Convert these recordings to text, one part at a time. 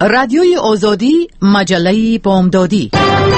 رادیوی آزادی، مجله بامدادی.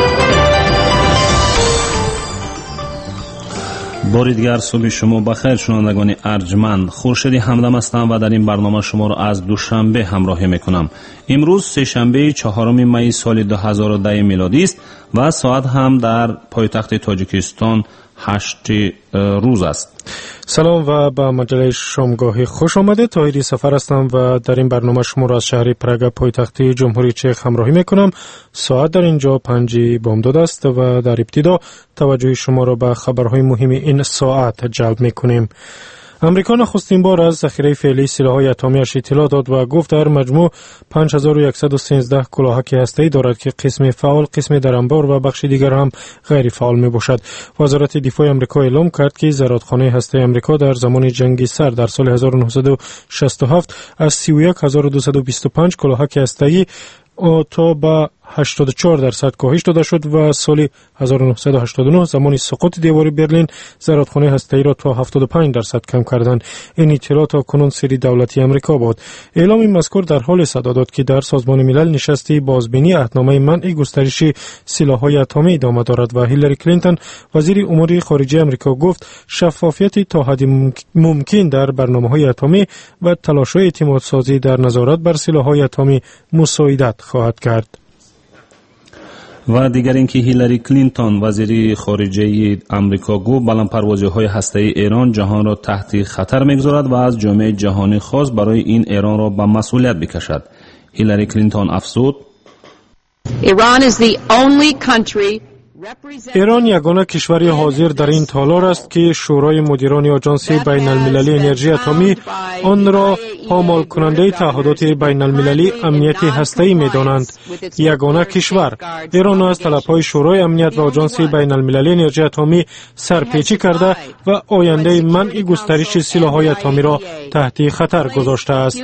باری دیگر صبح شما بخیر شنوندگان ارجمند. خورشید همدم هستم و در این برنامه شما را از دوشنبه همراهی میکنم. امروز سه‌شنبه 4 می سال 2010 میلادی است و ساعت هم در پایتخت تاجیکستان 8 روز است. سلام و به مجله شامگاهی خوش آمده. طاهری سفر هستم و در این برنامه شما را از شهر پراگ پایتخت جمهوری چک همراهی میکنم. ساعت در اینجا 5 بامداد است و در ابتدا توجه شما را به خبرهای مهم این ساعت جلب میکنیم. امریکا نخستین بار از ذخیره فعلی سلاح‌های اتمی‌اش اطلاع داد و گفت در مجموع 5113 کلاهک هسته‌ای دارد که قسم فعال، قسم در انبار و بخش دیگر هم غیر فعال میباشد. وزارت دفاع آمریکا اعلام کرد که زرادخانه هسته آمریکا در زمان جنگ سرد در سال 1967 از 31225 کلاهک هسته‌ای تا به 84% کاهش داده شد و سال 1989 زمان سقوط دیوار برلین زرادخانه هسته‌ای را تا 75% کم کردند. این اطلاع تا کنون سری دولتی آمریکا بود. اعلام این مذکور در حال صدا داد که در سازمان ملل نشستی بازبینی عهدنامه منع گسترش سلاح‌های اتمی ادامه دارد و هیلاری کلینتون وزیر امور خارجه آمریکا گفت شفافیت تا حد ممکن در برنامه‌های اتمی و تلاش‌های اعتماد سازی در نظارت بر سلاح‌های اتمی مساعدت خواهد کرد. و دیگر اینکه هیلاری کلینتون وزیر خارجه آمریکا گفت بلندپروازی‌های هسته‌ای ایران جهان را تحت خطر می‌گذارد و از جامعه جهانی خواست برای این ایران را به مسئولیت بکشد. هیلاری کلینتون افزود: ایران یگانه کشوری حاضر در این تالار است که شورای مدیران آژانس بین المللی انرژی اتمی آن را پامال کننده تعهدات بین المللی امنیت هسته‌ای می‌دانند. یگانه کشور ایران از طلب‌های شورای امنیت و آژانس بین المللی انرژی اتمی سرپیچی کرده و آینده منع گسترش سلاح‌های اتمی را تحت خطر گذاشته است.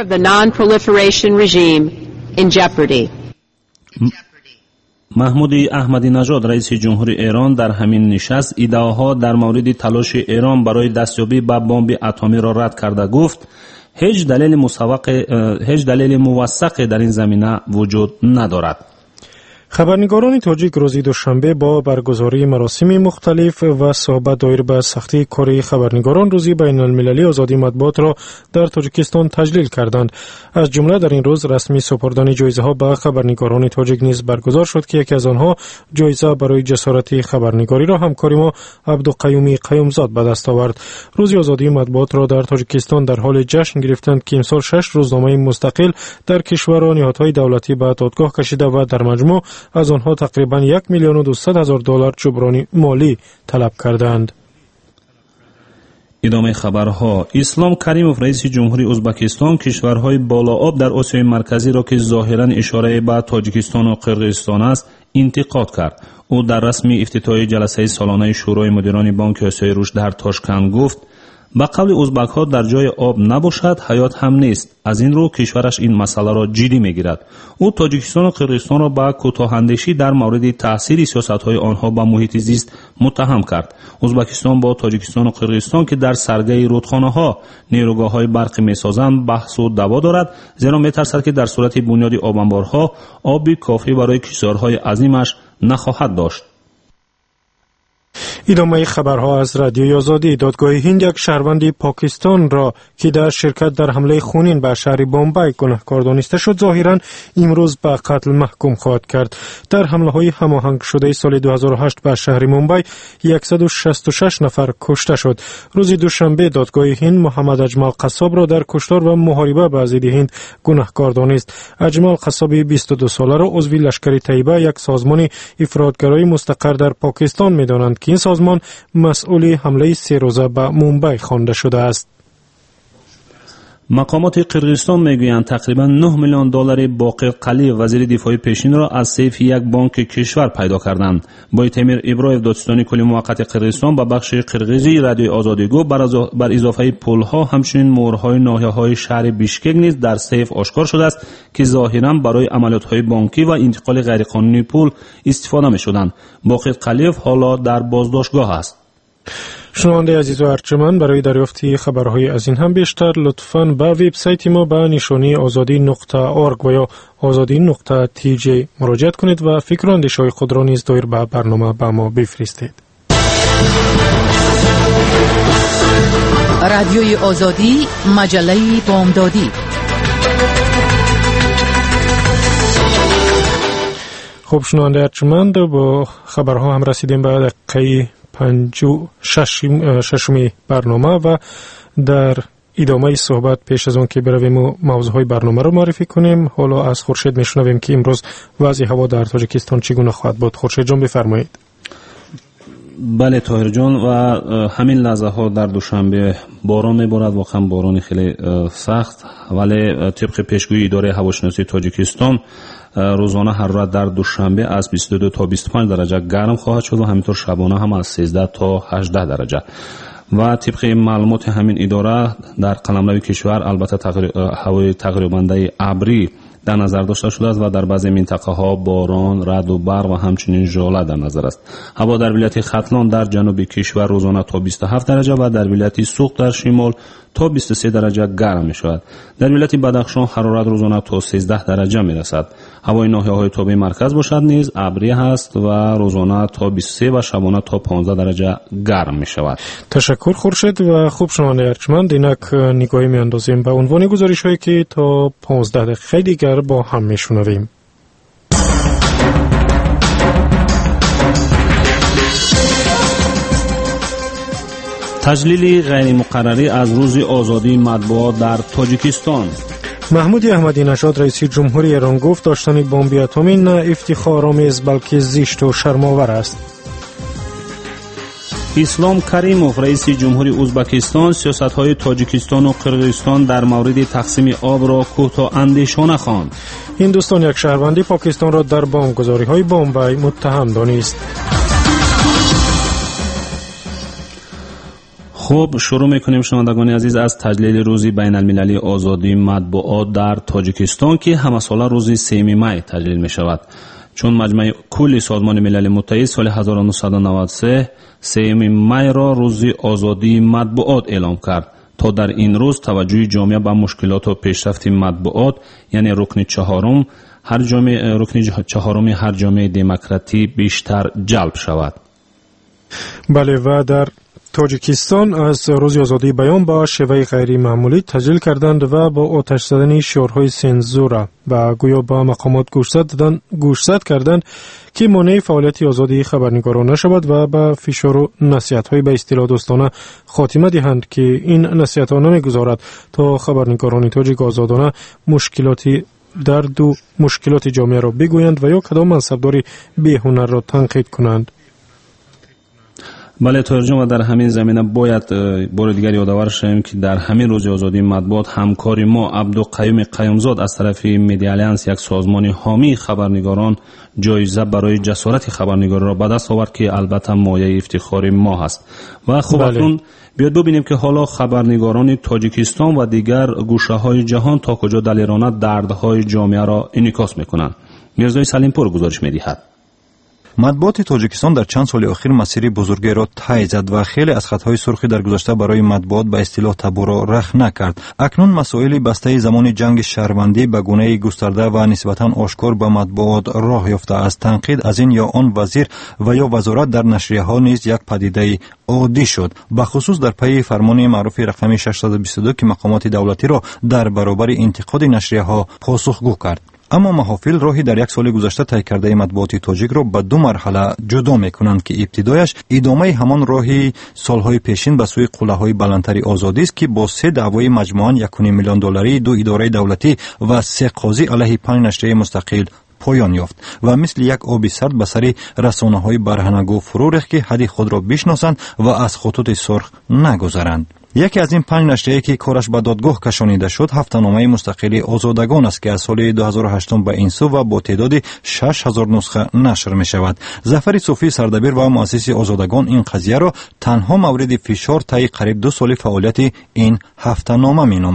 محمود احمدی نژاد رئیس جمهوری ایران در همین نشست ادعاها در مورد تلاش ایران برای دستیابی به بمب اتمی را رد کرده گفت هیچ دلیل موثق در این زمینه وجود ندارد. خبرنگاران تاجیک روز دوشنبه با برگزاری مراسم مختلف و صحبت دایر به سختی کار خبرنگاران روز بین المللی آزادی مطبوعات را در تاجیکستان تجلیل کردند. از جمله در این روز رسمی سپردن جایزه ها به خبرنگاران تاجیک نیز برگزار شد که یکی از آنها جایزه برای جسارت خبرنگاری را همکاری ما عبدالقیومی قیومزاد به دست آورد. روز آزادی مطبوعات را در تاجیکستان در حال جشن گرفتند که امسال 6 روزنامه مستقل در کشور و نهادهای دولتی به دادگاه کشیده و در مجموع از آنها تقریباً 1,200,000 دلار جبران مالی طلب کردند. ادامه خبرها. اسلام کریموف رئیس جمهوری ازبکستان کشورهای بالا آب در آسیای مرکزی را که ظاهراً اشاره به تاجیکستان و قرقیزستان است انتقاد کرد. او در رسمی افتتاحیه جلسه سالانه شورای مدیران بانک آسیای رشد در تاشکند گفت به قول ازبک ها در جای آب نباشد حیات هم نیست. از این رو کشورش این مسئله را جدی میگیرد. او تاجیکستان و قرقیزستان را به کوتاه‌اندیشی در مورد تاثیر سیاست‌های آنها به محیط زیست متهم کرد. ازبکستان با تاجیکستان و قرقیزستان که در سرگه رودخانه‌ها نیروگاه‌های برقی می‌سازند بحث و دعوا دارد، زیرا می‌ترسد که در صورت بنیاد آب انبارها آبی کافی برای کشورهای عظیمش نخواهد داشت. ادامه خبرها از رادیوی آزادی. دادگاه هند یک شهروند پاکستان را که در شرکت در حمله خونین به شهر بمبئی گناهکار دانسته شد ظاهراً امروز به قتل محکوم خواهد کرد. در حمله‌های هماهنگ شده سال 2008 به شهر ممبئی 166 نفر کشته شد. روز دوشنبه دادگاه هند محمد اجمل قصاب را در کشتار و محاربه به ضد هند گناهکار دانست. اجمل قصاب 22 ساله را عضو لشکر طیبه، یک سازمان افراطگرای مستقر در پاکستان می‌دانند که این سازمان مسئول حمله 3 روزه به ممبئی خوانده شده است. مقامات قرقیزستان میگویند تقریبا 9 میلیون دلار باقر قلی وزیر دفاع پیشین را از سیف یک بانک کشور پیدا کردند. بایتمیر ابراهیم دادستانی کلی موقت قرقیزستان به بخش قرقیزی رادیوی آزادی گفت بر اضافه پل‌ها همچنین مهرهای ناحیه‌های شهر بیشکک نیز در سیف آشکار شده است که ظاهراً برای عملیات‌های بانکی و انتقال غیرقانونی پول استفاده می‌شدند. باقر قلیف حالا در بازداشتگاه است. شنونده عزیز و ارجمند، برای دریافت خبرهای از این هم بیشتر لطفاً به وبسایت ما به نشانی azadi.org و یا azadi.tj مراجعه کنید و فکر و اندیشه‌های خود را نیز دایر به برنامه به ما بفرستید. رادیوی آزادی، مجله بامدادی. خب شنونده ارجمند، با خبرها هم رسیدیم به دقیقه 56 برنامه و در ادامه صحبت پیش از آن که برویم موضوعهای برنامه رو معرفی کنیم، حالا از خورشید میشنویم که امروز وضع هوا در تاجیکستان چگونه خواهد بود. خورشید جان بفرمایید. بله طاهر جان، و همین لحظه ها در دوشنبه باران میبارد، واقعا باران خیلی سخت، ولی طبق پیشگویی اداره هواشناسی تاجیکستان روزانه حرارت در دوشنبه از 22 تا 25 درجه گرم خواهد شد و همینطور شبانه هم از 13 تا 18 درجه. و طبق معلومات همین اداره در قلمرو کشور البته هوای تقریباً ابری در نظر داشته شده است و در بعضی منطقه ها باران، رعد و برق و همچنین ژاله در نظر است. هوا در ولایت ختلان در جنوب کشور روزانه تا 27 درجه و در ولایت سوق در شمال تا 23 درجه گرم می شود. در ولایت بدخشان حرارت روزانه تا 13 درجه می رسد. هوای ناحیه‌های تابع مرکز باشد نیز ابری است و روزانه تا 23 و شبانه تا 15 درجه گرم می شود. تشکر خورشید. و خوب شنونده ارجمند، اینک نگاهی می اندازیم به عنوان گزارش‌هایی که تا 15 دقیقه دیگر با هم می شنویم. تجلیل غیر مقرری از روز آزادی مطبوعات در تاجیکستان. محمود احمدی نژاد رئیس جمهوری ایران گفت داشتن بمب اتمی نه افتخارآمیز بلکه زشت و شرم‌آور است. اسلام کریموف رئیس جمهوری ازبکستان سیاست‌های تاجیکستان و قرقیزستان در مورد تقسیم آب را کوتاه‌اندیشانه خواند. هندوستان یک شهروند پاکستان را در بمبگذاری‌های بمبئی متهم دانست. خب شروع میکنیم شنوندگان عزیز از تجلیل روز بین المللی آزادی مطبوعات در تاجیکستان که همه ساله روز 3 می تجلیل می شود، چون مجمع کل سازمان ملل متحد سال 1993 3 می را روز آزادی مطبوعات اعلام کرد تا در این روز توجه جامعه به مشکلات و پیشرفت مطبوعات، یعنی رکن چهارم هر جامعه دموکراتی بیشتر جلب شود. بله، و در تاجیکستان از روز آزادی بیان با شیوه غیر معمولی تجلیل کردند و با آتش زدن شعارهای سنزور و گویا با مقامات گوشزد کردند که مانع فعالیت آزادی خبرنگاران نشود و با فشار و نصیحت‌های به اصطلاح دوستانه خاتمه دهند که این نصیحت‌ها نمی‌گذارد تا خبرنگاران تاجیک آزادانه مشکلات جامعه را بگویند و یا کدام منصبداری بی‌هنر را تنقید کنند. بله ترجمه، و در همین زمینه باید بار دیگر یادآور شویم که در همین روز آزادی مطبوعات همکاری ما عبدالقیوم قیومزاد از طرف میدیا الینس، یک سازمان حامی خبرنگاران، جایزه برای جسارت خبرنگاری را به دست آورد که البته مایه افتخار ما هست. و خب اکنون بیاید ببینیم که حالا خبرنگاران تاجیکستان و دیگر گوشه‌های جهان تا کجا دلیرانه دردهای جامعه را انعکاس می‌کنند. میرزای سلیمپور گزارش می‌دهد. مطبوعات تاجیکستان در چند سال اخیر مسیر بزرگی را طی زد و خیلی از خطهای سرخی در گذشته برای مطبوعات به اصطلاح تبو را رخ نکرد. اکنون مسائل بسته زمان جنگ شهروندی به گونه گسترده و نسبتاً آشکار به مطبوعات راه یافته است. تنقید از این یا آن وزیر و یا وزارت در نشریه‌ها نیز یک پدیده عادی شد، به خصوص در پی فرمان معروف رقم 622 که مقامات دولتی را در برابر انتقاد نشریه‌ها پاسخگو کرد. اما محافل راهی در یک سال گذشته طی کرده مطبوعات تاجیک را به دو مرحله جدا می‌کنند که ابتدایش ادامه همان راهی سالهای پیشین به سوی قله‌های بلندتر آزادی است که با 3 دعوای مجموعاً 1.5 میلیون دلاری 2 اداره دولتی و 3 قاضی علیه 5 نشریه مستقل پایان یافت و مثل یک آب سرد به سر رسانه‌های برهنگو فرو ریخت که حد خود را بشناسند و از خطوط سرخ نگذرند. یکی از این 5 نشریه‌ای که کارش به دادگاه کشانیده شد هفته‌نامه مستقل آزادگان است که از سال 2008 به این سو و با تعداد 6000 نسخه نشر می شود. ظفر صوفی سردبیر و مؤسس آزادگان این قضیه را تنها مورد فشار طی قریب 2 سال فعالیت این هفته‌نامه می نامد.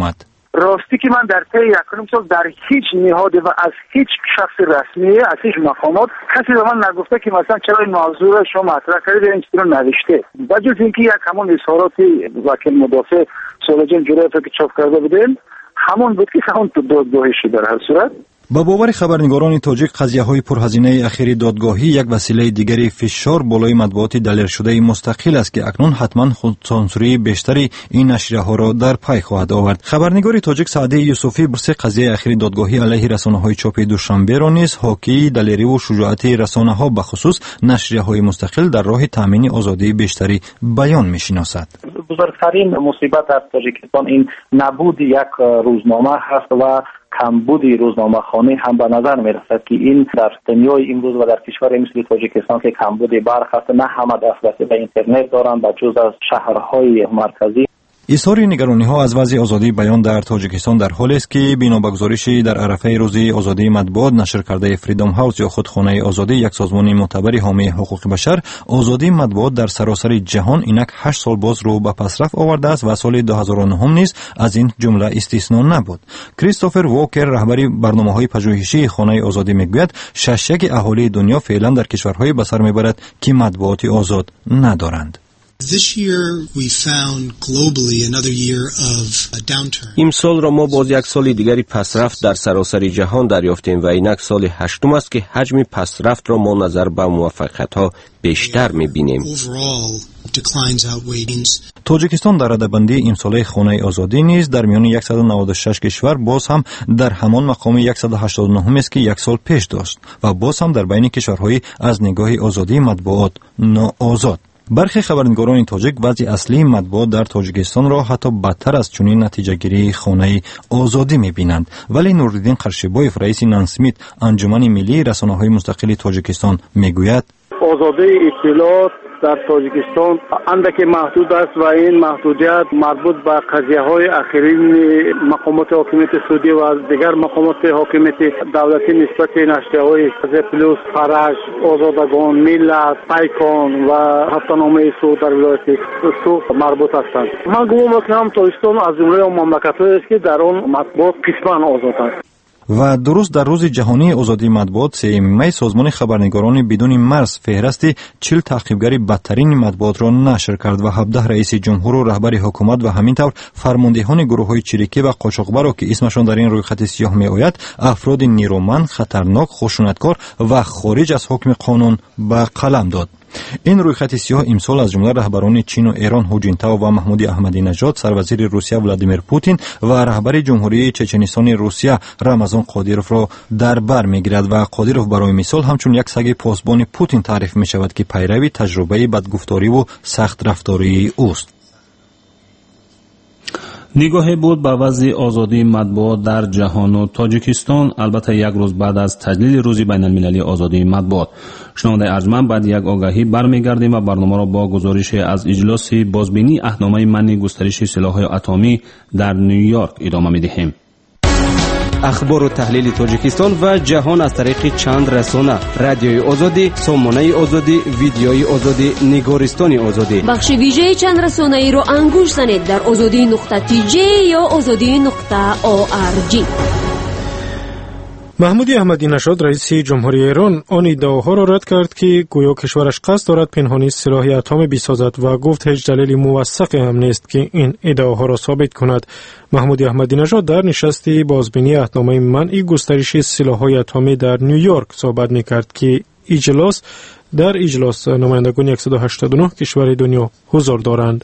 راستی که من در طی 1 سال در هیچ نهاد و از هیچ شخص رسمی از هیچ مقامات کسی به من نگفته که مثلا چرا این موضوع را شما مطرح کردید این چیزی رو نوشته. و جز اینکه یک همون اظهاراتی وکیل مدافع سولجان جلوی که چاپ کرده بودن همون بود که همون دادگاهی شد. در هر صورت با باور خبرنگاران تاجیک قضیه‌های پرهزینه اخیر دادگاهی یک وسیله دیگری فشار بالای مطبوعات دلیر شده مستقل است که اکنون حتما خودسانسوری بیشتری این نشریه‌ها را در پی خواهد آورد. خبرنگار تاجیک سعدی یوسفی برسه قضیه اخیر دادگاهی علیه رسانه‌های چاپی دوشنبه را نیز حاکی دلیری و شجاعت رسانه‌ها به خصوص نشریه‌های مستقل در راه تامین آزادی بیشتری بیان می‌شناسد. بزرگترین مصیبت در تاجیکستان این نبود یک روزنامه هست و کمبود روزنامه‌خوانی هم به نظر می‌رسد که این در دنیای امروز و در کشور مثل تاجیکستان که کمبود برق هست، نه همه دسترسی به اینترنت دارند و جز از شهرهای مرکزی. اظهار نگرانی‌ها از وضع آزادی بیان در تاجیکستان در حالی است که بنا به گزارشی در عرفه روز آزادی مطبوعات نشر کرده فریدم هاوس یا خودخانه آزادی، یک سازمان معتبر حامی حقوق بشر، آزادی مطبوعات در سراسر جهان اینک 8 سال باز رو به پسرفت آورده است و سال 2009 نیز از این جمله استثنا نبود. کریستوفر واکر رهبر برنامه‌های پژوهشی خانه آزادی میگوید 6 اهالی دنیا فعلا در کشورهای به سر میبرد که مطبوعات آزاد ندارند. امسال را ما باز یک سال دیگری پسرفت در سراسر جهان دریافتیم و اینک سال 8 است که حجم پسرفت را ما نظر به موفقیت‌ها بیشتر می‌بینیم. تاجیکستان در رده‌بندی امساله خانه آزادی نیز در میان 196 کشور باز هم در همان مقام 189 است که یک سال پیش داشت و باز هم در بین کشورهای از نگاه آزادی مطبوعات ناآزاد. برخی خبرنگاران تاجیک وضع اصلی مطبوعات در تاجیکستان را حتی بدتر از چنین نتیجه گیری خانه آزادی می‌بینند، ولی نورالدین قرشبایف رئیس نانسمیت انجمن ملی رسانه‌های مستقل تاجیکستان میگوید آزادی اطلاعات در تاجیکستان اندکی محدود است و این محدودیت مربوط به قضیه‌های اخیرین مقامات حاکمیت سعودی و دیگر مقامات حاکمیت دولتی نسبت نشریه‌های پلوس، فرج، آزادگان، ملت، پیکان و هفته‌نامه سعود در ولایت سوخت مربوط هستند. من گمان می‌کنم تاجیکستان از جمله مملکت‌هایی است که در آن مطبوعات قسماً آزاد است. و درست در روز جهانی آزادی مطبوعات 3 می سازمان خبرنگاران بدون مرز فهرست 40 تعقیبگر بدترین مطبوعات را نشر کرد و 17 رئیس جمهور و رهبر حکومت و همینطور فرماندهان گروه‌های چریکی و قاچاقبر را که اسمشان در این رویخط سیاه می‌آید افراد نیرومند، خطرناک، خشونتکار و خارج از حکم قانون به قلم داد. این رویخط سیاه امسال از جمله رهبران چین و ایران هو جینتائو و محمود احمدی نژاد، سروزیر روسیه ولادیمیر پوتین و رهبر جمهوری چچنستان روسیه رمضان قادیروف را در بر میگیرد و قادیروف برای مثال همچون یک سگ پاسبان پوتین تعریف می شود که پیروی تجربه بدگفتاری و سخت رفتاری اوست. نگاهی بود به وضع آزادی مطبوعات در جهان و تاجیکستان، البته یک روز بعد از تجلیل روز بین المللی آزادی مطبوعات. شنونده ارجمند، بعد یک آگاهی برمیگردیم و برنامه را با گزارش از اجلاس بازبینی اهنامه منع گسترش سلاح‌های اتمی در نیویورک ادامه می‌دهیم. اخبار و تحلیل تاجیکستان و جهان از طریق چند رسانه: رادیوی آزادی، سامانه آزادی، ویدیوی آزادی، نگارستان آزادی. بخش ویژه چند رسانه‌ای رو انگوش زنید در azadi.tj یا azadi.org. محمود احمدی نژاد رئیس جمهوری ایران آن ادعاها را رد کرد که گویا کشورش قصد دارد پنهانی سلاح اتمی بسازد و گفت هیچ دلیل موثق هم نیست که این ادعاها را ثابت کند. محمود احمدی نژاد در نشست بازبینی اهنامه منع گسترش سلاح‌های اتمی در نیویورک صحبت می‌کرد که در اجلاس نمایندگان 189 کشور دنیا حضور دارند.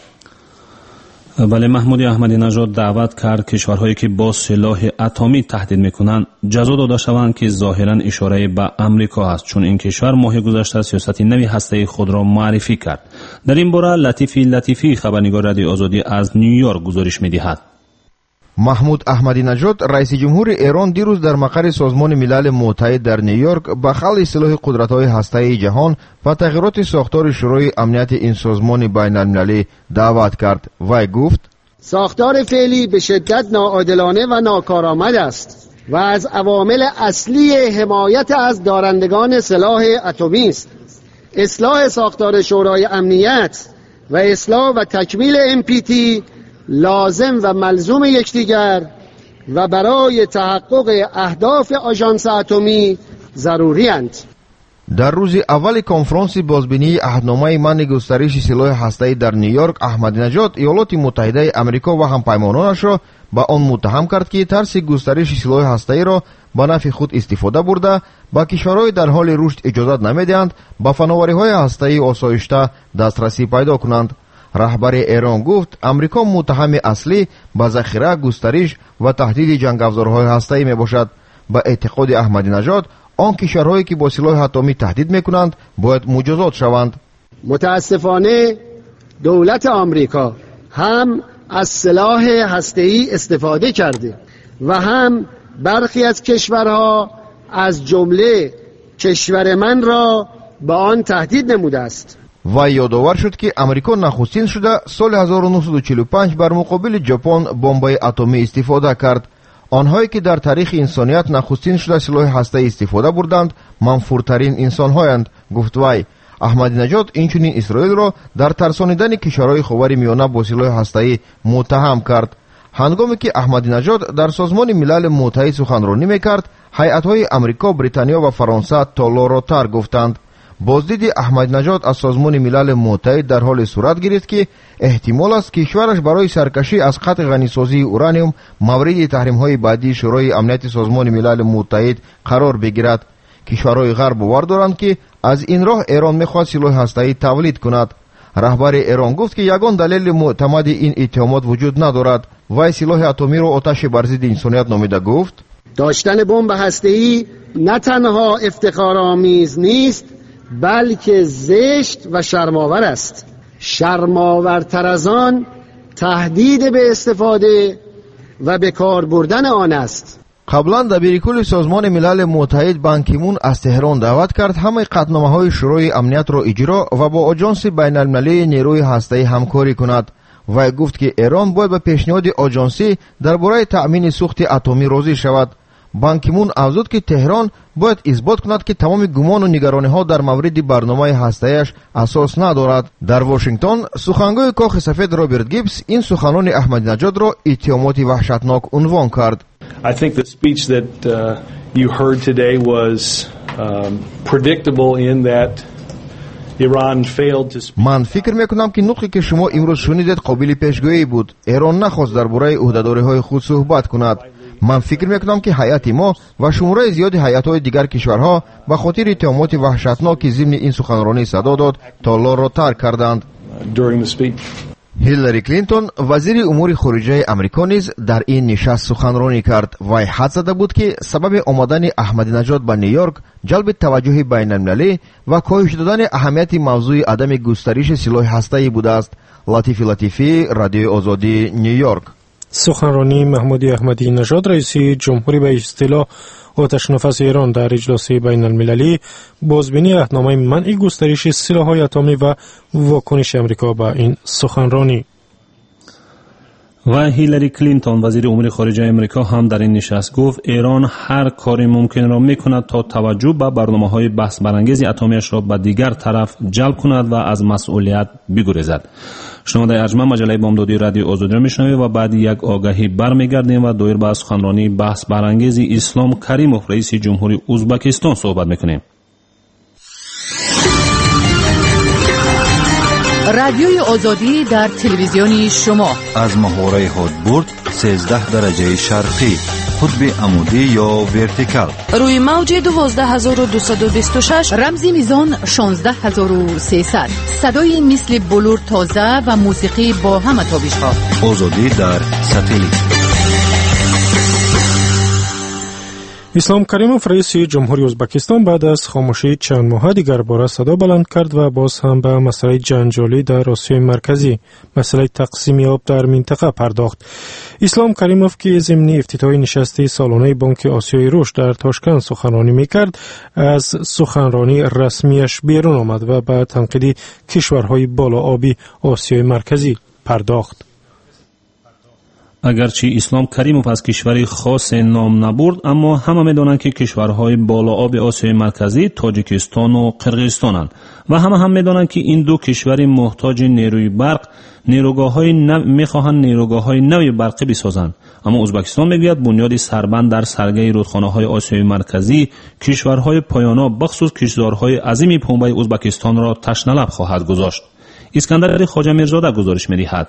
ولی محمود احمدی نژاد دعوت کرد کشورهایی که با سلاح اتمی تهدید میکنند جزا داده شوند که ظاهرا اشاره به امریکا است، چون این کشور ماه گذشته سیاست نوی هسته‌ای خود را معرفی کرد. در این باره لطیفی خبرنگار رادیو آزادی از نیویورک گزارش میدهد. محمود احمدی نژاد رئیس جمهور ایران دیروز در مقر سازمان ملل متحد در نیویورک به خلع سلاح قدرت‌های هسته‌ای جهان و تغییرات ساختار شورای امنیت این سازمان بین‌المللی دعوت کرد. وی گفت: ساختار فعلی به شدت ناعادلانه و ناکارآمد است و از عوامل اصلی حمایت از دارندگان سلاح اتمی است. اصلاح ساختار شورای امنیت و اصلاح و تکمیل NPT لازم و ملزوم یکدیگر و برای تحقق اهداف آژانس اتمی ضروری اند. در روز اول کنفرانس بازبینی عهدنامه منع گسترش سلاح هسته‌ای در نیویورک، احمدی نژاد ایالات متحده آمریکا و همپیمانانش را به آن متهم کرد که ترس گسترش سلاح هسته‌ای را به نفع خود استفاده برده با کشورهای در حال رشد اجازت نمیدهند به فناوری‌های هسته‌ای آسایشته دسترسی پیدا کنند. رهبر ایران گفت امریکا متهم اصلی به ذخیره، گسترش و تهدید جنگ‌افزارهای هسته‌ای میباشد. به اعتقاد احمدی نژاد آن کشورهایی که با سلاح اتمی تهدید میکنند باید مجازات شوند. متاسفانه دولت آمریکا هم از سلاح هسته‌ای استفاده کرده و هم برخی از کشورها از جمله کشور من را به آن تهدید نموده است. و یادآور شد که امریکا نخستین شده سال 1945 بر مقابل ژاپن بمب‌های اتمی استفاده کرد. آنهایی که در تاریخ انسانیت نخستین شده سلاح هسته‌ای استفاده بردند منفورترین انسان‌هایند، گفت وی. احمدی نژاد اینچنین اسرائیل را در ترسانیدن کشورهای خاور میانه با سلاح هسته‌ای متهم کرد. هنگامی که احمدی نژاد در سازمان ملل متحد سخنرانی میکرد، هیئت‌های امریکا، بریتانیا و فرانسه تالاراتر گفتند. بازدید احمدی نژاد از سازمان ملل متحد در حال صورت گرفت که احتمال است کشورش برای سرکشی از خط غنیسازی اورانیوم مورد تحریم‌های بعدی شورای امنیت سازمان ملل متحد قرار بگیرد. کشورهای غرب باور دارند که از این راه ایران می‌خواهد سلاح هسته‌ای تولید کند. رهبر ایران گفت که یگان دلیل معتمد این اتهامات وجود ندارد. وی سلاح اتمی را آتش بر ضد انسانیت نامیده گفت داشتن بمب هسته‌ای نه تنها افتخارآمیز نیست بلکه زشت و شرم‌آور است. شرم‌آورتر از آن تهدید به استفاده و به کار بردن آن است. قبلا دبیرکل سازمان ملل متحد بان کی مون از تهران دعوت کرد همه قطعنامه‌های شورای امنیت را اجرا و با آژانس بین‌المللی نیروی هسته‌ای همکاری کند. و گفت که ایران باید به پیشنهاد آژانسی درباره تأمین سوخت اتمی راضی شود. بان کی مون افزود که تهران باید اثبات کند که تمام گمان و نگرانی‌ها در مورد برنامه هسته‌ایش اساس ندارد. در واشنگتن سخنگوی کاخ سفید رابرت گیبز این سخنان احمدی نژاد را اتهامات وحشتناک عنوان کرد. I think the speech that you heard today was predictable in that Iran failed to speak. من فکر میکنم که نطقی که شما امروز شنیدید قابل پیشگویی بود. ایران نخواست درباره عهده‌داری‌های خود صحبت کند. من فکر میکنم که هیئت ما و شماره زیادی هیئت‌های دیگر کشورها به خاطر اتهامات وحشتناک ضمن این سخنرانی صدا داد تالار را ترک کردند. هیلاری کلینتون وزیر امور خارجه امریکا نیز در این نشست سخنرانی کرد. وی حد زده بود که سبب آمدن احمدی نژاد به نیویورک جلب توجه بین‌المللی و کاهش دادن اهمیت موضوع عدم گسترش سلاح هسته‌ای بوده است. لطیفی رادیو آزادی نیویورک. سخنرانی محمود احمدی نژاد رئیس جمهوری به اصطلاح آتش نفس ایران در اجلاس بین المللی بازبینی عهدنامه منع گسترش سلاح‌های اتمی و واکنش امریکا به این سخنرانی. و هیلاری کلینتون وزیر امور خارجه امریکا هم در این نشست گفت ایران هر کاری ممکن را میکند تا توجه به برنامه‌های بحث برانگیز اتمیش را به دیگر طرف جلب کند و از مسئولیت بگریزد. شما در ارجمند مجله بامدادی رادیو آزادی را میشنوید و بعد یک آگهی برمیگردیم و دایر به سخنرانی بحث برانگیز اسلام کریموف رئیس جمهوری ازبکستان صحبت میکنیم. رادیوی آزادی در تلویزیونی شما از محوره هادبورد 13 درجه شرقی، قطب عمودی یا ورتیکال، روی موج 12226، رمزی میزان 16300، صدای مثل بلور تازه و موسیقی با همه تابش‌ها. آزادی در ساتلیت. اسلام کریموف رئیس جمهوری ازبکستان بعد از خاموشی چند ماه دیگر باره صدا بلند کرد و باز هم به مسئله جنجالی در آسیای مرکزی، مسئله تقسیم آب در منطقه پرداخت. اسلام کریموف که ضمن افتتاح نشست سالانه بانک آسیای رشد در تاشکند سخنرانی میکرد، از سخنرانی رسمیش بیرون آمد و به تنقید کشورهای بالا آبی آسیای مرکزی پرداخت. اگرچه اسلام کریموف از کشوری خاص نام نبرد، اما همه می‌دانند که کشورهای بالا آب آسیای مرکزی تاجیکستان و قرقیزستانند و همه هم می‌دانند که این دو کشور محتاج نیروی برق می‌خواهند نیروگاه‌های نوی برقی بسازند. اما ازبکستان میگوید بنیاد سربند در سرگه رودخانه‌های آسیای مرکزی کشورهای پایانا بخصوص کشورهای عظیم پنبه ازبکستان را تشنه‌لب خواهد گذاشت. اسکندر خواجه میرزاده گزارش می‌دهد.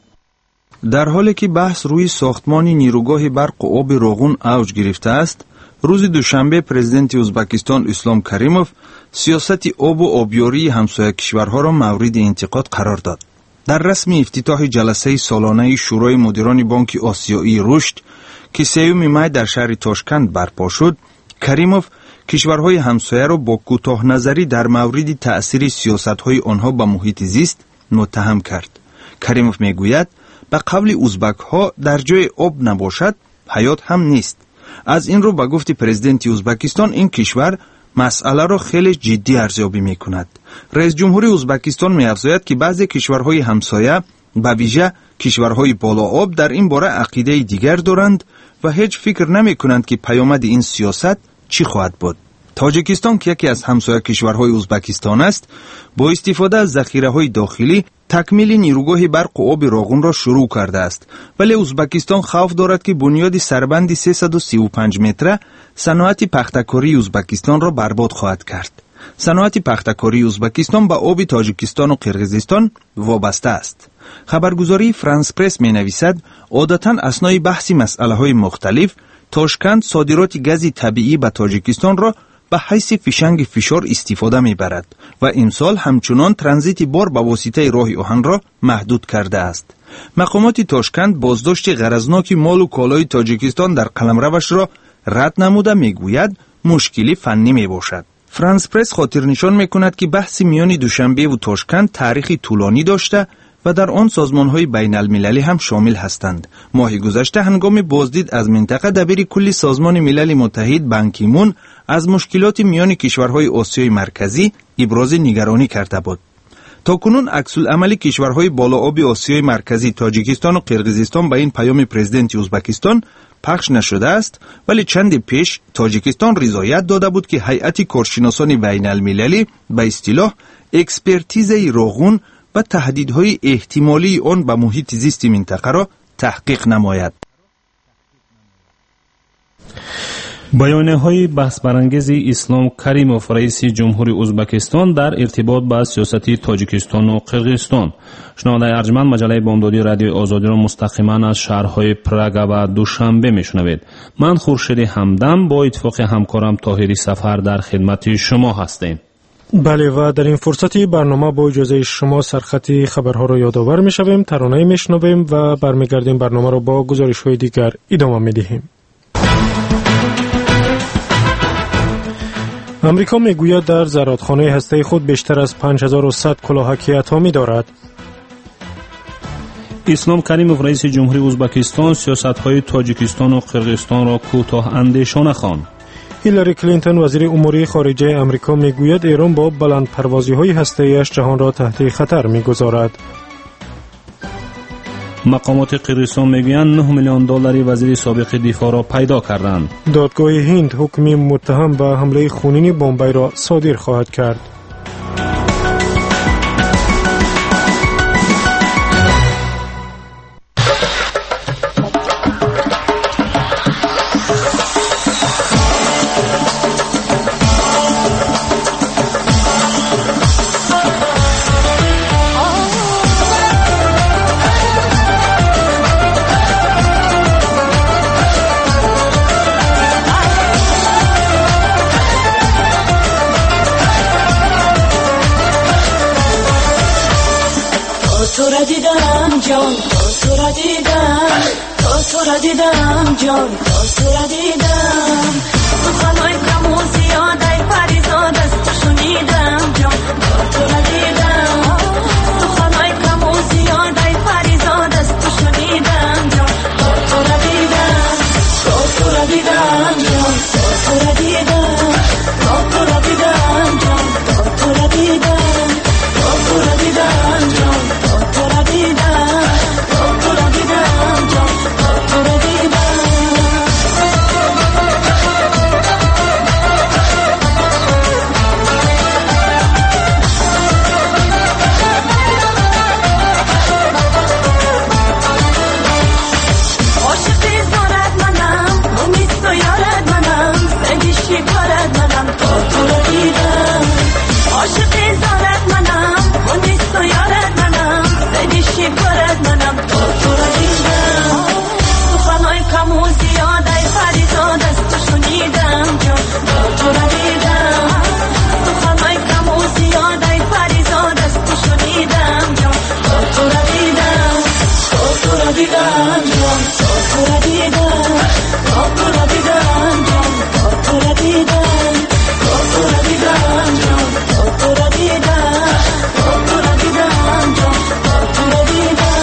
در حالی که بحث روی ساختمان نیروگاه برق و آب روغون اوج گرفته است، روز دوشنبه پرزیدنت ازبکستان اسلام کریموف سیاست آب و آبیاری همسایه کشورها را مورد انتقاد قرار داد. در رسم افتتاح جلسه سالانه شورای مدیران بانک آسیایی رشد که 3 می در شهر تاشکند برپا شد، کریموف کشورهای همسایه را با کوتاه نظری در مورد تأثیر سیاست‌های آنها به محیط زیست متهم کرد. کریموف میگوید به قول ازبک ها در جای آب نباشد حیات هم نیست. از این رو به گفت پرزیدنت ازبکستان این کشور مسئله را خیلی جدی ارزیابی می کند. رئیس جمهور ازبکستان می افزاید که بعضی کشورهای همسایه به ویژه کشورهای بالا آب در این باره عقیده دیگر دارند و هیچ فکر نمی کنند که پیامد این سیاست چی خواهد بود. تاجیکستان که یکی از همسایه کشورهای ازبکستان است، با استفاده از ذخیره‌های داخلی تکمیل نیروگاه برق و آب روغون را شروع کرده است، ولی ازبکستان خوف دارد که بنیاد سربند 335 متره صنعت پخته‌کاری ازبکستان را برباد خواهد کرد. صنعت پخته‌کاری ازبکستان به آب تاجیکستان و قرقیزستان وابسته است. خبرگزاری فرانس پرس می‌نویسد عادتاً اثنای بحث مسائل‌های مختلف تاشکند صادرات گاز طبیعی به تاجیکستان را به حیث فشنگ فشار استفاده می‌برد و امسال همچنان ترانزیت بار به واسطه راه آهن را محدود کرده است. مقامات تاشکند بازداشت غرضناک مال و کالای تاجیکستان در قلمروش را رد نموده میگوید مشکلی فنی میباشد. فرانس پرس خاطر نشان میکند که بحث میان دوشنبه و تاشکند تاریخی طولانی داشته و در آن سازمان‌های بین المللی هم شامل هستند. ماه گذشته هنگام بازدید از منطقه دبیر کل سازمان ملل متحد بان کی مون از مشکلات میان کشورهای آسیای مرکزی ابراز نگرانی کرده بود. تاکنون عکس‌العمل کشورهای بالا آب آسیای مرکزی تاجیکستان و قرقیزستان به این پیام پرزیدنت ازبکستان پخش نشده است، ولی چند پیش تاجیکستان رضایت داده بود که هیئت کارشناسان بین المللی به اصطلاح اکسپرتیز روغون و تهدیدهای احتمالی آن به محیط زیست منطقه را تحقیق نماید. بیانیه‌های بحث برانگیز اسلام کریموف رئیس جمهور ازبکستان در ارتباط با سیاست تاجیکستان و قرقیزستان. شنونده ارجمند مجله بامدادی رادیو آزادی را مستقیما از شهرهای پراگ و دوشنبه میشنوید. من خورشید همدم با اتفاق همکارم طاهری سفر در خدمت شما هستیم. بله و در این فرصتی برنامه با اجازه شما سرخط خبرها را یادآور میشویم، ترانه میشنویم و برمیگردیم برنامه را با گزارش‌های دیگر ادامه میدهیم. امریکا میگوید در زرادخانه هسته خود بیشتر از 5100 کلاهک اتمی دارد. اسلام کریموف رئیس جمهوری ازبکستان سیاست‌های تاجیکستان و قرقیزستان را کوتاه اندیشانه خواند. هیلاری کلینتون وزیر امور خارجه امریکا میگوید ایران با بلندپروازی‌های هسته‌ایش جهان را تحت خطر میگذارد. مقامات قرقیزستان میگویند 9 میلیون دلاری وزیر سابق دفاع را پیدا کردند. دادگاه هند حکم متهم به حمله خونین بمبئی را صادر خواهد کرد. دیدم جان تو را دیدم تو خلای کم و زیاده پریزاد از تو شنیدم جان تو را دیدم تو خلای کم و زیاده پریزاد از تو شنیدم جان تو را دیدم تو را دیدم جان تو را دیدم تو را دیدم جان تو را دیدم تو را دیدم جان تو را دیدم تو را دیدم جان عاشق زارت منم و نیست و یارت منم زیدی شکرت منم تا تو را دیدم سخنهای کم و زیاد ای فریزاد از تو شنیدم جان تا تو را دیدم سخنهای کم و زیاد ای فریزاد از تو شنیدم جان تا تو را دیدم تا تو را دیدم جان تا تو را دیدم تا تو را دیدم جان تا تو را دیدم تا تو را دیدم جان تا تو را دیدم تا تو را دیدم جان تا تو را دیدم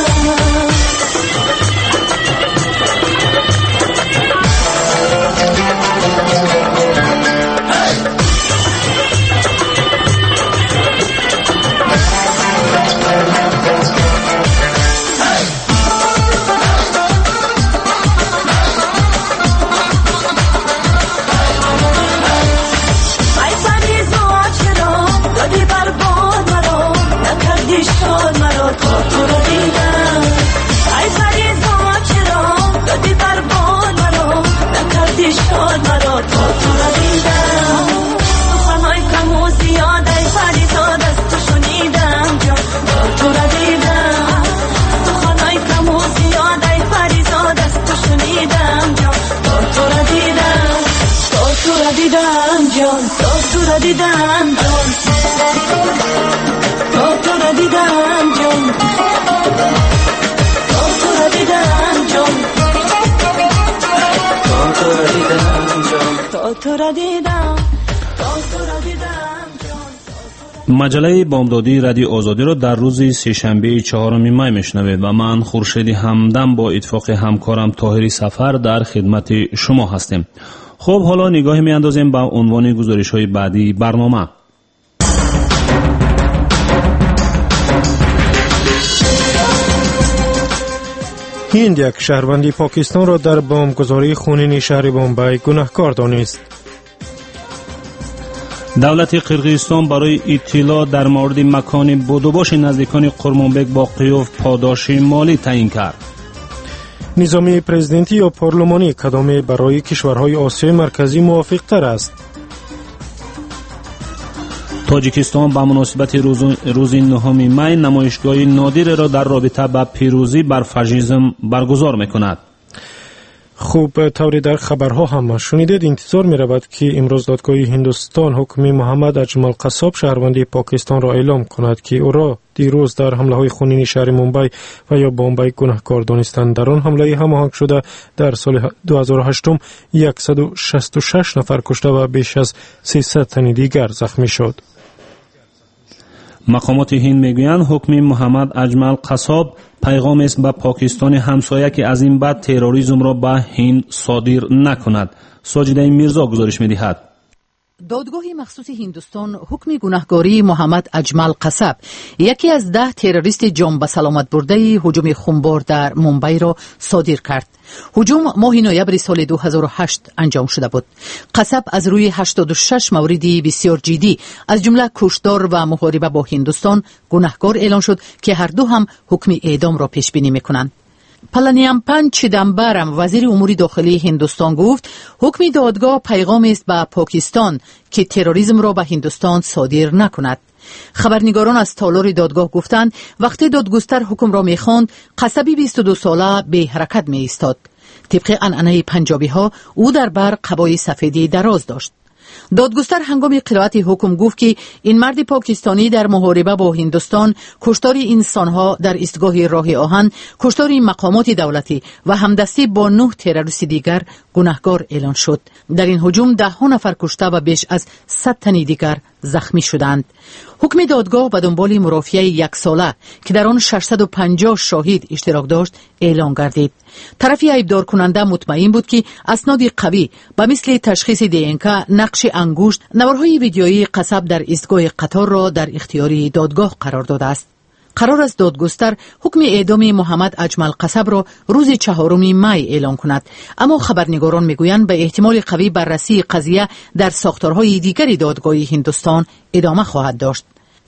شاد مرا تا تو را دیدم ای فریضا چرا دادی برباد مرا نکردی شاد مرا تا تو را دیدم سخنهای کم و زیاد ای فریضا از تو شنیدم جان تا تو را دیدم سخنهای کم و زیاد ای فریضا از تو شنیدم جان تا تو را دیدم تا تو را دیدم جان تا تو را دیدم جان تا تو را دیدم جان تا تو را دیدم جان تا تو را دیدم جان تا تو را دیدم تا تو را دیدم جان. مجله بامدادی رادیو آزادی را در روز سه‌شنبه 4 می میشنوید و من خورشید همدم با اتفاق همکارم طاهری سفر در خدمت شما هستیم. خب حالا نگاهی میاندازیم به عنوان گزارش‌های بعدی برنامه. هند یک شهروندی پاکستان را در بمبگذاری خونین شهر بمبئی گناهکار دانست. دولت قرقیزستان برای اطلاع در مورد مکان بودوباش نزدیکان قرمانبک با قیوف پاداش مالی تعیین کرد. نظام پرزیدنتی یا پارلمانی کدام برای کشورهای آسیای مرکزی موافق تر است؟ تاجیکستان به مناسبت روز 9 می نمایشگاه نادر را در رابطه با پیروزی بر فاشیسم برگزار می‌کند. خوب طوری در خبرها هم شنیدید. انتظار می رود که امروز دادگاه هندوستان حکم محمد اجمل قصاب شهروندی پاکستان را اعلام کند که او را دیروز در حمله های خونین شهر ممبئی و یا بمبئی گناهکار دانستند. در آن حمله هماهنگ شده در سال 2008 166 نفر کشته و بیش از 300 تن دیگر زخمی شد. مقامات هند میگویند حکم محمد اجمل قصاب پیغام است به پاکستان همسایه که از این بعد تروریسم را به هند صادر نکند. ساجده میرزا گزارش میدهد. دادگاه مخصوص هندوستان حکم گناهکاری محمد اجمل قصاب، یکی از 10 تروریست جان به سلامت برده هجوم خونبار در ممبئی را صادر کرد. هجوم ماه نوامبر سال 2008 انجام شده بود. قصاب از روی 86 مورد بسیار جدی از جمله کشتار و محاربه با هندوستان گناهکار اعلان شد که هر دو هم حکم اعدام را پیش بینی می‌کنند. پلانیامپان چیدامبرم وزیر امور داخلی هندوستان گفت حکم دادگاه پیغام است به پاکستان که تروریسم را به هندوستان صادر نکند. خبرنگاران از تالار دادگاه گفتند وقتی دادگستر حکم را می‌خواند قصبی 22 ساله به حرکت می‌ایستاد. طبق عنعنه پنجابی‌ها او در بر قبای سفیدی دراز داشت. دادگستر هنگام قرائت حکم گفت که این مرد پاکستانی در محاربه با هندوستان، کشتار انسانها در ایستگاه راه آهن، کشتار مقامات دولتی و همدستی با 9 تروریست دیگر گناهکار اعلان شد. در این هجوم 10 نفر کشته و بیش از 100 تن دیگر زخمی شدند. حکم دادگاه به دنبال مرافعه 1 ساله که در آن 650 شاهد اشتراک داشت اعلان گردید. طرف ایبدار کننده مطمئن بود که اسناد قوی به مثل تشخیص دی&ک، نقش انگشت، نوارهای ویدیویی قصاب در ایستگاه قطار را در اختیار دادگاه قرار داده است. قرار است دادگستر حکم اعدام محمد اجمل قصاب را روز 4 می اعلان کند، اما خبرنگاران میگویند به احتمال قوی بررسی قضیه در ساختارهای دیگری دادگاه هندوستان ادامه خواهد داشت.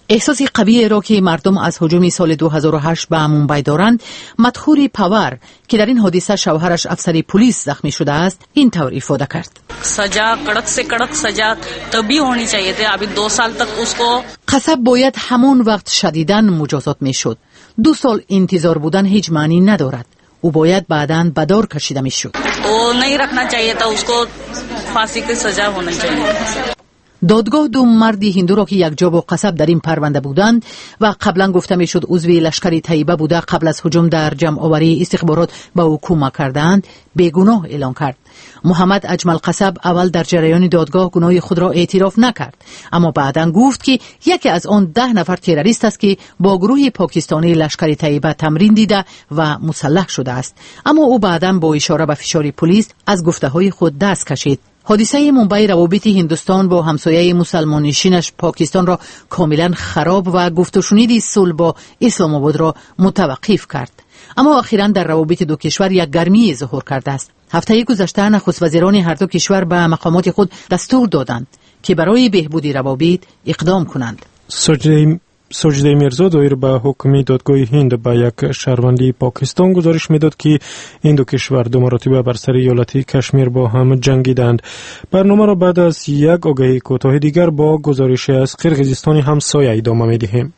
احساس قوی را که مردم از هجوم سال 2008 به مومبای دارند، مدخور پاور که در این حادثه شوهرش افسر پلیس زخمی شده است این طور ifade کرد. سزا کڑک سے کڑک سزا تبھی ہونی چاہیے تھی. ابھی 2 سال تک اس کو قصب باید همون وقت شدیداً مجازات میشد. 2 سال انتظار بودن هیچ معنی ندارد. او باید بعداً به دار کشیده میشد. وہ نہیں رکھنا چاہیے تھا. اس کو پھانسی کی سزا ہونا چاہیے. دادگاه 2 مرد هندو را که یک جا با قصب در این پرونده بودند و قبلا گفته میشد عضو لشکر طیبه بوده قبل از هجوم در جمع آوری استخبارات به او کمک کردند بیگناه اعلام کرد. محمد اجمل قصب اول در جریان دادگاه گناه خود را اعتراف نکرد، اما بعداً گفت که یکی از آن 10 نفر تروریست است که با گروه پاکستانی لشکر طیبه تمرین دیده و مسلح شده است. اما او بعداً با اشاره به فشار پلیس از گفته‌های خود دست کشید. حادثه مومبای روابط هندوستان با همسایه مسلمان‌نشینش پاکستان را کاملا خراب و گفت و شنید صلح با اسلام آباد را متوقف کرد. اما اخیراً در روابط دو کشور یک گرمی ظهور کرده است. هفته گذشته نخست وزیران هر دو کشور به مقامات خود دستور دادند که برای بهبود روابط اقدام کنند. سجده میرزا دایر به حکم دادگاه هند به یک شهروندی پاکستان گزارش میداد که این دو کشور 2 مرتبه بر سر ایالت کشمیر با هم جنگیدند. برنامه را بعد از یک آگهی کوتاه دیگر با گزارش از قرقیزستان همسایه ادامه میدهیم.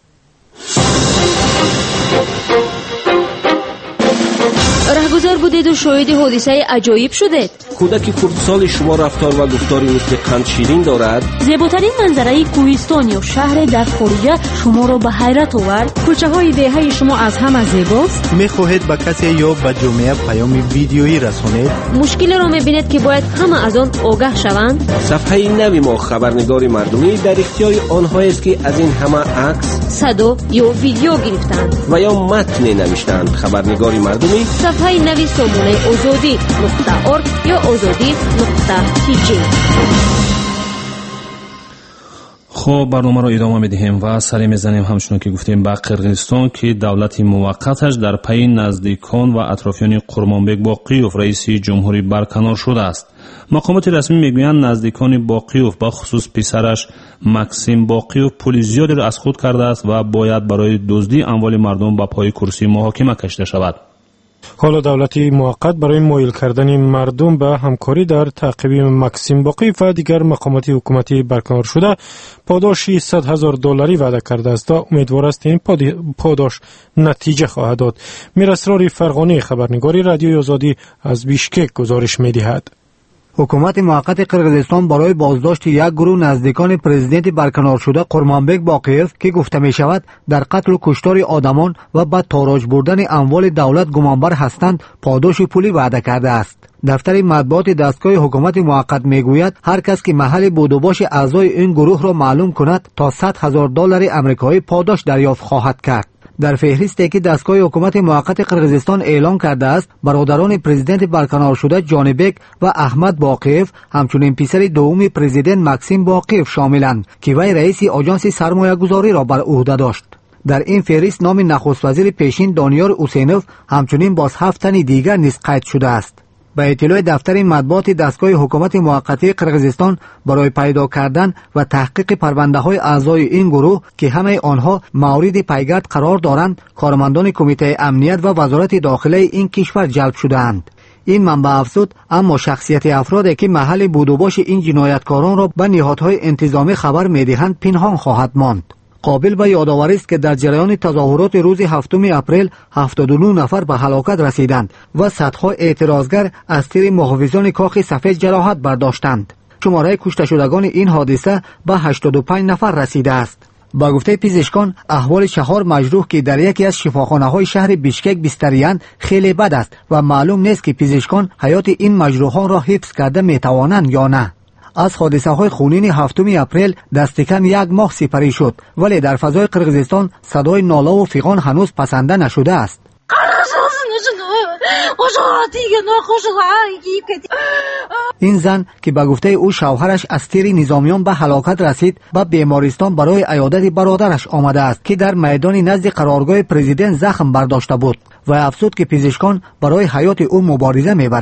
رهگذر بودید و شاهد حادثه عجایب شدید. کودک خردسال شما رفتار و گفتاری مثل قند شیرین دارد. زیباترین منظره کوهستان یا شهر در خارجه شما را به حیرت آورد. کوچه های دهه شما از همه زیباست. میخواهید به کسی یا به جامعه پیام ویدیویی رسانید؟ مشکلی را میبینید که باید همه از آن آگاه شوند. صفحه نوی ما خبرنگار مردمی در اختیار آنهایی است که از این همه عکس، صدا یا ویدیو گرفتند و یا متن نوشتند. خبرنگار مردمی صفحه نوی سامانه azadi.org یا azadi.tg. خب برنامه را ادامه میدهیم و سری میزنیم همچنان که گفتیم به قرقیزستان که دولت موقتش در پی نزدیکان و اطرافیان قرمانبک باقیوف رئیس جمهوری برکنار شده است. مقامات رسمی میگویند نزدیکان باقیوف با خصوص پسرش مکسیم باقیوف پول زیادی را از خود کرده است و باید برای دزدی اموال مردم به پای کرسی محاکمه کشیده شود. حالا دولت موقت برای مایل کردن مردم به همکاری در تعقیب مکسیم باقیوف و دیگر مقامات حکومتی برکنار شده پاداشی $100,000 وعده کرده است و امیدوار است این پاداش نتیجه خواهد داد. میراسرار فرغانی خبرنگاری رادیوی آزادی از بیشکک گزارش می‌دهد. حکومت موقت قرقیزستان برای بازداشت یک گروه نزدیکان پرزیدنت برکنار شده قرمانبک باقیوف که گفته می شود در قتل و کشتار آدمان و به تاراج بردن اموال دولت گمانبر هستند پاداش پولی وعده کرده است. دفتر مطبوعات دستگاه حکومت موقت میگوید هر کس که محل بود و باش اعضای این گروه را معلوم کند تا $100,000 آمریکایی پاداش دریافت خواهد کرد. در فهرستی که دستگاه حکومت موقت قرقیزستان اعلان کرده است برادران پرزیدنت برکنار شده جانبک و احمد باقیوف همچنین پسر دوم پرزیدنت مکسیم باقیوف شاملند که وی رئیس آژانس سرمایه‌گذاری را بر عهده داشت. در این فهرست نام نخست وزیر پیشین دانیار حسینوف همچنین باز 7 تن دیگر نیز قید شده است. به اطلاع دفتر مطبوعات دستگاه حکومت موقتی قرقیزستان برای پیدا کردن و تحقیق پرونده‌های اعضای این گروه که همه آنها مورد پیگرد قرار دارند کارمندان کمیته امنیت و وزارت داخله این کشور جلب شده‌اند. این منبع افزود اما شخصیت افرادی که محل بود و باش این جنایتکاران را به نهادهای انتظامی خبر می‌دهند پنهان خواهد ماند. قابل به یادآوری است که در جریان تظاهرات روز 7 اپریل 79 نفر به هلاکت رسیدند و صدها اعتراضگر از تیر محافظان کاخ سفید جراحت برداشتند. شماره کشته شدگان این حادثه به 85 نفر رسیده است. با گفته پزشکان احوال 4 مجروح که در یکی از شفاخانه‌های شهر بیشکک بستری‌اند خیلی بد است و معلوم نیست که پزشکان حیات این مجروحان را حفظ کرده می‌توانند یا نه. از حادثه های خونین 7 اپریل دست کم 1 ماه سپری شد ولی در فضای قرقیزستان صدای ناله و فیغان هنوز پسنده نشده است. این زن که به گفته او شوهرش از تیر نظامیان به هلاکت رسید به بیمارستان برای عیادت برادرش آمده است که در میدان نزد قرارگاه پرزیدنت زخم برداشته بود و افزود که پزشکان برای حیات او مبارزه میبرند.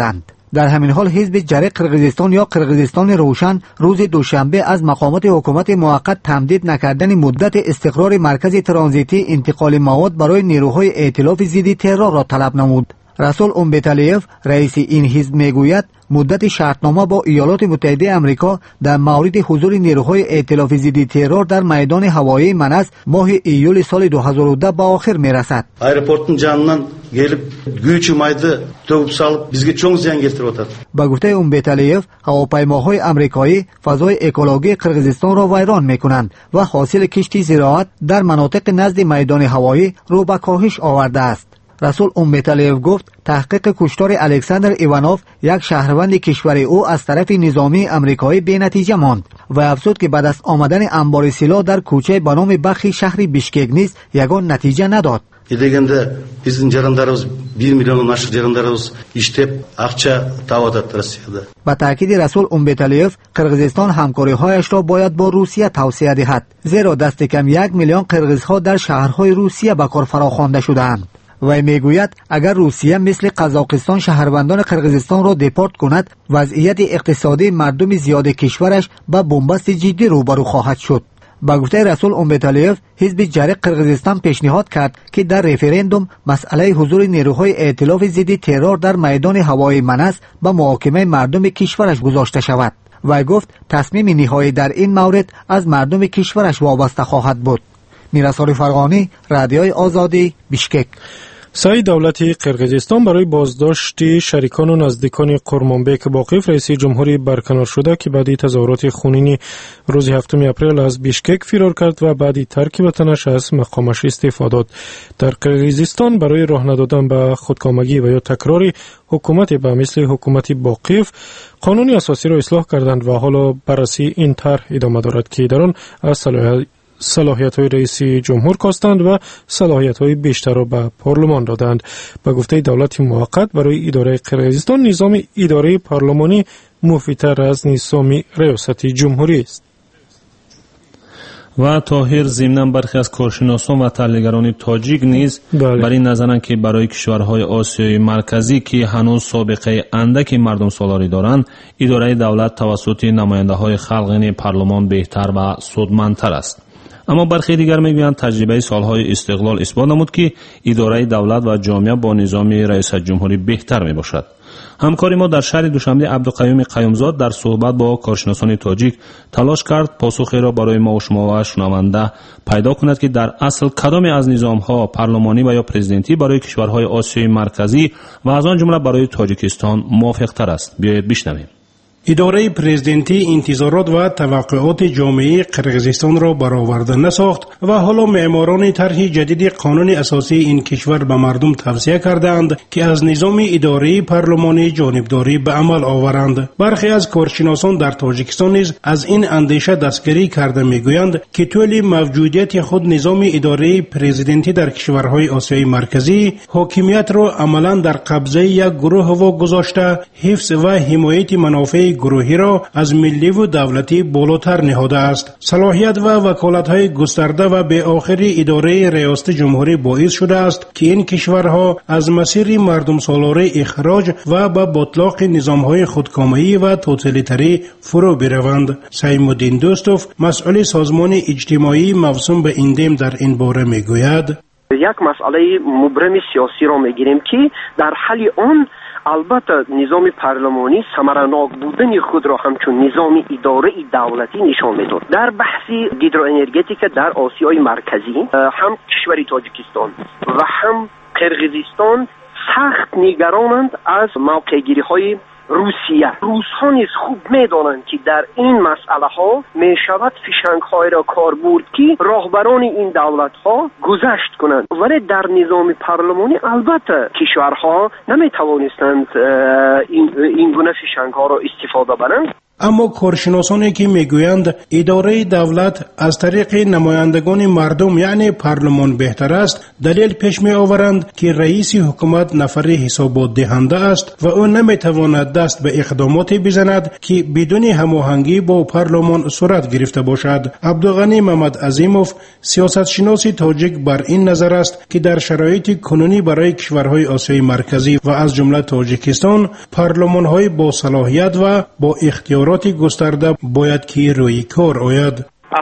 در همین حال حزب جریق قرقیزستان یا قرقیزستان روشن روز دوشنبه از مقامات حکومت موقت تمدید نکردن مدت استقرار مرکز ترانزیتی انتقال مواد برای نیروهای ائتلاف ضد ترور را طلب نمود. رسول امبتالیف رئیس این حزب میگوید مدت شرطنامه با ایالات متحده آمریکا در مورد حضور نیروهای ائتلاف ضد ترور در میدان هوایی منس ماه ایول سال 2010 به آخر میرسد. Aeroportun canından gelip güç maydı tövüp salıp bizge çok ziyan getirip atad. با گفته امبتالیف هواپیماهای آمریکایی فضای اکولوژی قرقیزستان را ویران میکنند و حاصل کشتی زراعت در مناطق نزد میدان هوایی رو به کاهش آورده است. رسول امبتالیف گفت تحقیق کشتار الکساندر ایوانوف یک شهروند کشور او از طرف نظامی آمریکایی بی نتیجه ماند و افزود که بعد از آمدن انبار سلاح در کوچه به نام بخی شهر بیشکک نیز یگان نتیجه نداد. Edegende bizim jarınlarımız 1 milyonun aşık jarınlarımız iştep akça tavadat Rusya'da. با تاکید رسول امبتالیف قرقیزستان همکاری‌هایش را باید با روسیه توسعه دهد زیرا دست کم 1 میلیون قرقیزها در شهرهای روسیه به کار فراخوانده شده‌اند. وی میگوید اگر روسیه مثل قزاقستان شهروندان قرقیزستان را دپورت کند وضعیت اقتصادی مردم زیاد کشورش با بنبست جدی روبرو خواهد شد. با گفته رسول امبتالیف حزب جریق قرقیزستان پیشنهاد کرد که در رفراندوم مسئله حضور نیروهای ائتلاف ضد ترور در میدان هوایی منس به محاکمه مردم کشورش گذاشته شود. وی گفت تصمیم نهایی در این مورد از مردم کشورش وابسته خواهد بود. میرسال فرغانی، رادیوی آزادی، بیشکک. سعی دولتی قرقیزستان برای بازداشت شریکان و نزدیکان قرمانبک باقیف رئیس جمهوری برکنار شده که بعدی تظاهرات خونینی روز 7 اپریل از بیشکک فرار کرد و بعدی ترک وطنش از مقامش استعفا داد. در قرقیزستان برای راه ندادن به خودکامگی و یا تکراری حکومت به مثل حکومت باقیف قانون اساسی را اصلاح کردند و حالا بررسی این طرح ادامه دارد که در آن از صلاحیت‌های رئیس جمهور کاستند و صلاحیت‌های بیشتر را به پارلمان دادند. به گفته دولت موقت برای اداره قرقیزستان نظام اداره پارلمانی مفیدتر از نظام ریاست جمهوری است. و طاهر ضمناً برخی از کارشناسان و تحلیلگران تاجیک نیز بر این نظرند که برای کشورهای آسیای مرکزی که هنوز سابقه اندک مردم سالاری دارند اداره دولت توسط نماینده‌های خلق یعنی پارلمان بهتر و سودمندتر است. اما برخی دیگر میگویند تجربه سالهای استقلال اثبات نمود که اداره دولت و جامعه با نظام رئیس جمهوری بهتر می باشد. همکاری ما در شهر دوشنبه عبدالقیوم قیومزاد در صحبت با کارشناسان تاجیک تلاش کرد پاسخی را برای ما و شما و شنونده پیدا کند که در اصل کدام از نظام‌ها پارلمانی و یا پرزیدنتی برای کشورهای آسیای مرکزی و از آن جمله برای تاجیکستان موافق‌تر است. بیایید بشنویم. اداره پرزیدنتی انتظارات و توقعات جامعه قرقیزستان را برآورده نساخت و حالا معماران طرح جدید قانون اساسی این کشور به مردم توصیه کردند که از نظام اداره پارلمانی جانبداری به عمل آورند. برخی از کارشناسان در تاجیکستان نیز از این اندیشه دستگیری کرده میگویند که طول موجودیت خود نظام اداره پرزیدنتی در کشورهای آسیای مرکزی حاکمیت را عملاً در قبضه یک گروه واگذاشته حفظ و حمایت منافع گروهی را از ملی و دولتی بالاتر نهاده است. صلاحیت و وکالت‌های گسترده و به آخر اداره ریاست جمهوری باعث شده است که این کشورها از مسیر مردم سالاری اخراج و به باطلاق نظام‌های خودکامه‌ای و توتالیتری فرو بروند. سعیم الدین دوستوف مسئول سازمان اجتماعی موسوم به این دم در این باره میگوید: یک مسئله مبرم سیاسی را میگیریم که در حل آن البته نظام پارلمانی ثمرناک بودن خود را همچون نظام اداره دولتی نشان میداد. در بحث هیدروانرژتیک در آسیای مرکزی هم کشور تاجیکستان و هم قرقیزستان سخت نگرانند از موقعگیری های روسیه. روس‌ها نیز خوب می‌دانند که در این مسئله ها می‌شود فشنگ‌های را کار برد که راهبران این دولت‌ها گذشت کنند، ولی در نظام پارلمانی البته کشورها نمی‌توانستند این گونه فشنگ‌ها را استفاده کنند. اما کارشناسانی که میگویند اداره دولت از طریق نمایندگان مردم یعنی پارلمان بهتر است، دلیل پیش می آورند که رئیس حکومت نفر حسابات دهنده است و او نمیتواند دست به اقداماتی بزند که بدون هماهنگی با پارلمان صورت گرفته باشد. عبدالغنی محمد عظیموف سیاستشناس تاجیک بر این نظر است که در شرایط کنونی برای کشورهای آسیای مرکزی و از جمله تاجیکستان پارلمان‌های با صلاحیت و با اختیارات گسترده باید که روی کار آید.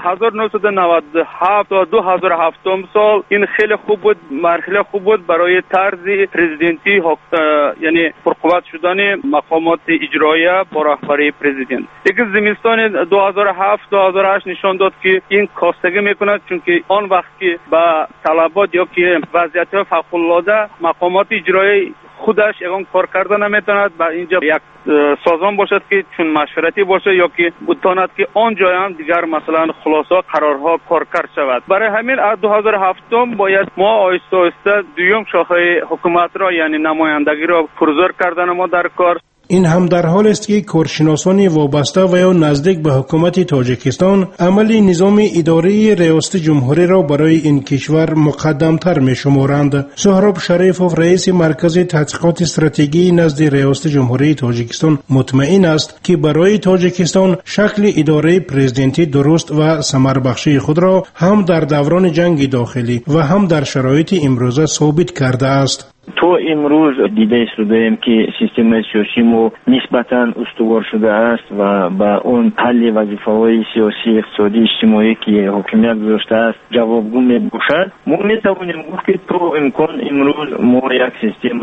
1997 تا 2007 سال این خیلی خوب بود، مرحله خوب بود برای طرز پرزیدنتی یعنی پرقوت شدن مقامات اجراییه با رهبری پرزیدنت. یک زمستان 2007 2008 نشان داد که این کاستگی میکند، چون که آن وقت که با طلبات یا که وضعیت فوق العاده مقامات اجرایی خودش اون کار کردن نمیتواند و اینجا یک سازمان باشد که چون مشورتی باشه یا که بتواند که آنجا هم دیگر مثلا خلاصه قرارها کارکرد شود. برای همین از 2007 باید ما آهسته آهسته دوم شاخه حکومت را یعنی نمایندگی را پرزور کردن ما در کار. این هم در حال است که کارشناسان وابسته و یا نزدیک به حکومت تاجیکستان عمل نظام اداری ریاست جمهوری را برای این کشور مقدمتر می شمارند. سهراب شریفوف رئیس مرکز تحقیقات استراتژی نزد ریاست جمهوری تاجیکستان مطمئن است که برای تاجیکستان شکل اداره پرزیدنتی درست و ثمربخش خود را هم در دوران جنگ داخلی و هم در شرایط امروزه ثابت کرده است. تو امروز دیده شدیم که سیستم سیاسی ما نسبتاً استوار شده است و با اون حل وظیفه‌های سیاسی اقتصادی اجتماعی که حکومت گذاشته است جوابگو میباشد. ما میتوانیم گفت که تو امکان امروز ما یک سیستم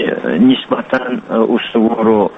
نسبتاً استوار رو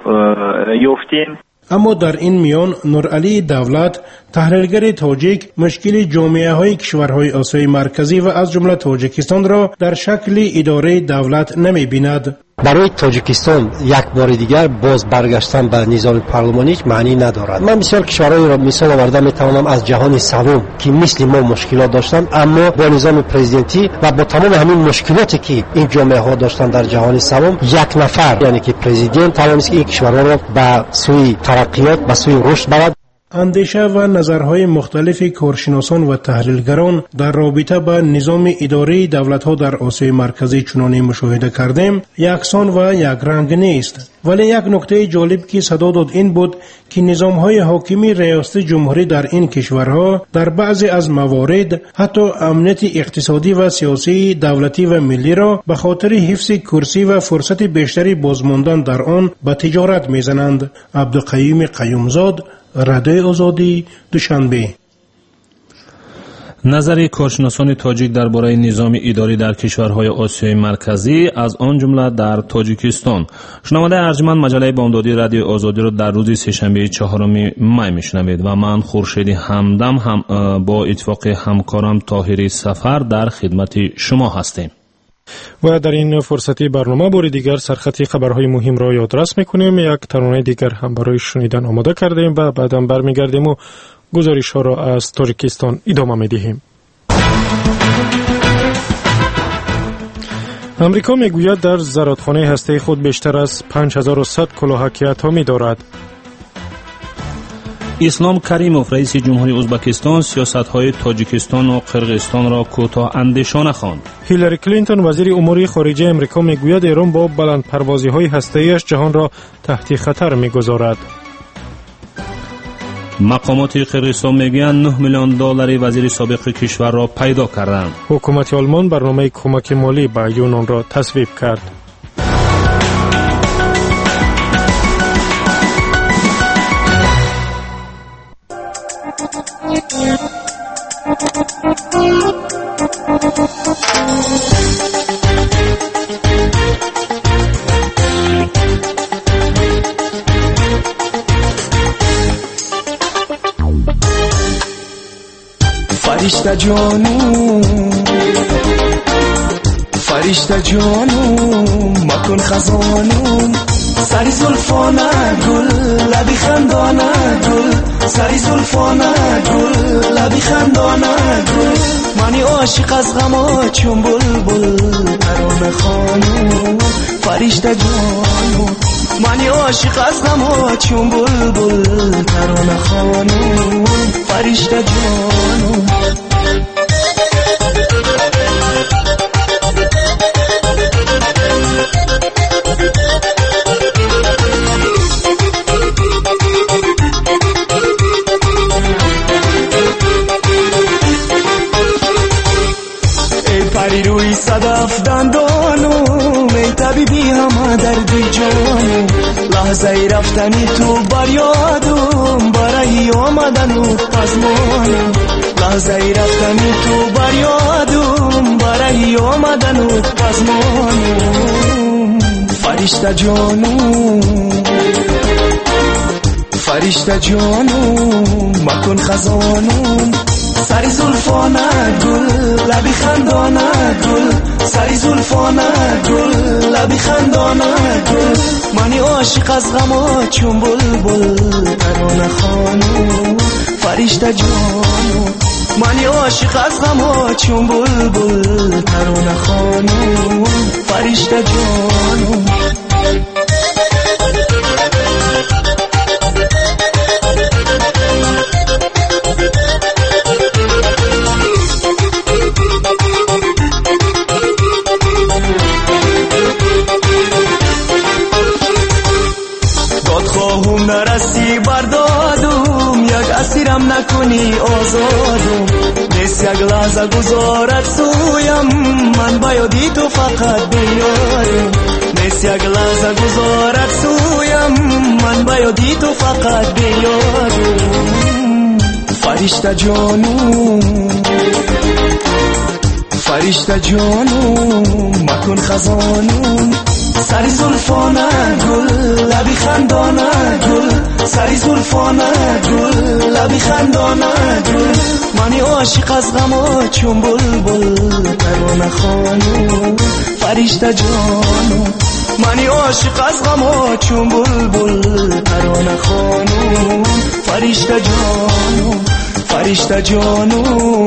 یافتیم. اما در این میان نورعلی دولت تحلیلگر تاجیک مشکل جامعه های کشورهای آسیای مرکزی و از جمله تاجیکستان را در شکل اداره دولت نمی بیند. برای تاجیکستان یک بار دیگر باز برگشتن به نظام پارلمانی معنی ندارد. من بسیار کشورهایی را مثال آورده میتوانم از جهان سوم که مثل ما مشکلات داشتند، اما با نظام پرزیدنتی و با تمام همین مشکلاتی که این جامعه ها داشتند در جهان سوم، یک نفر یعنی که پرزیدنت توانست این کشورها را به سوی ترقیات به سوی رشد برد. اندیشه و نظرهای مختلف کارشناسان و تحلیلگران در رابطه با نظام اداری دولت‌ها در آسیای مرکزی چنانی مشاهده کردیم یکسان و یک رنگ نیست. ولی یک نکته جالب که صدا داد این بود که نظام‌های حاکمی ریاست جمهوری در این کشورها در بعضی از موارد حتی امنیت اقتصادی و سیاسی دولتی و ملی را به خاطر حفظ کرسی و فرصت بیشتری بازماندن در آن به تجارت می‌زنند. عبدالقیوم قیومزاد، رادیوی آزادی، دوشنبه. نظر کارشناسان تاجیک درباره نظام اداری در کشورهای آسیای مرکزی از آن جمله در تاجیکستان. شنونده ارجمند مجله بامدادی رادیو آزادی را در روز سه‌شنبه 4 می میشنوید و من خورشید همدم هم با اتفاق همکارم طاهری سفر در خدمت شما هستیم. و در این فرصتی برنامه بار دیگر سرخط خبرهای مهم را یادرس میکنیم. یک ترانه دیگر هم برای شنیدن آماده کردیم و بعدم برمیگردیم و گزارش ها را از تاجیکستان ادامه میدهیم. امریکا میگوید در زرادخانه هسته خود بیشتر از 5100 کلاهک اتمی دارد. اسلام کریموف رئیس جمهوری ازبکستان سیاست‌های تاجیکستان و قرقیزستان را کوتاه اندیشانه خواند. هیلاری کلینتون وزیر امور خارجه امریکا میگوید ایران با بلندپروازی‌های هسته‌ایش جهان را تحت خطر میگذارد. مقامات قرقیزستان میگویند 9 میلیون دلار وزیر سابق کشور را پیدا کردند. حکومت آلمان برنامه کمک مالی به یونان را تصویب کرد. فرشته جانو فرشته جانو مکن خزانو سری زلفانه گل لبی خندانه گل سری زلفانه گل لبی خندانه گل منی عاشق از غما چون بلبل ترانه خانو فرشته جانو منی عاشق از غم چون بلبل ترانه خانم فرشته جانم پری روی صدف دندانم ای طبیبی همه درد جانم لحظه رفتنی تو بر یادم برای آمدن و پزمانم لحظه رفتنی تو بر یادم برای آمدن و پزمانم فرشته جانم فرشته جانم مکن خزانم سری زلفانه گل لبی خندانه گل سری زلفانه گل لبی خندانه گل منی عاشق از غم چون بلبل ترانه خانم فرشته جانم منی عاشق از غم چون بلبل ترانه خانم فرشته جانم نرسی بردادم یک اسیرم نکنی آزادم نیست یک لحظه گذارت سویم من بیادی تو فقط بیارم نیست یک لحظه گذارت سویم من بیادی تو فقط بیارم فرشته جانم فرشته جانم مکن خزانم سری زلفانه گل لبی خندانه گل سری زلفانه گل لبی خندانه گل منی عاشق از غم چون بلبل ترانه خانم فرشته جانم منی عاشق از غم چون بلبل ترانه خانم فرشته جانم فرشته جانم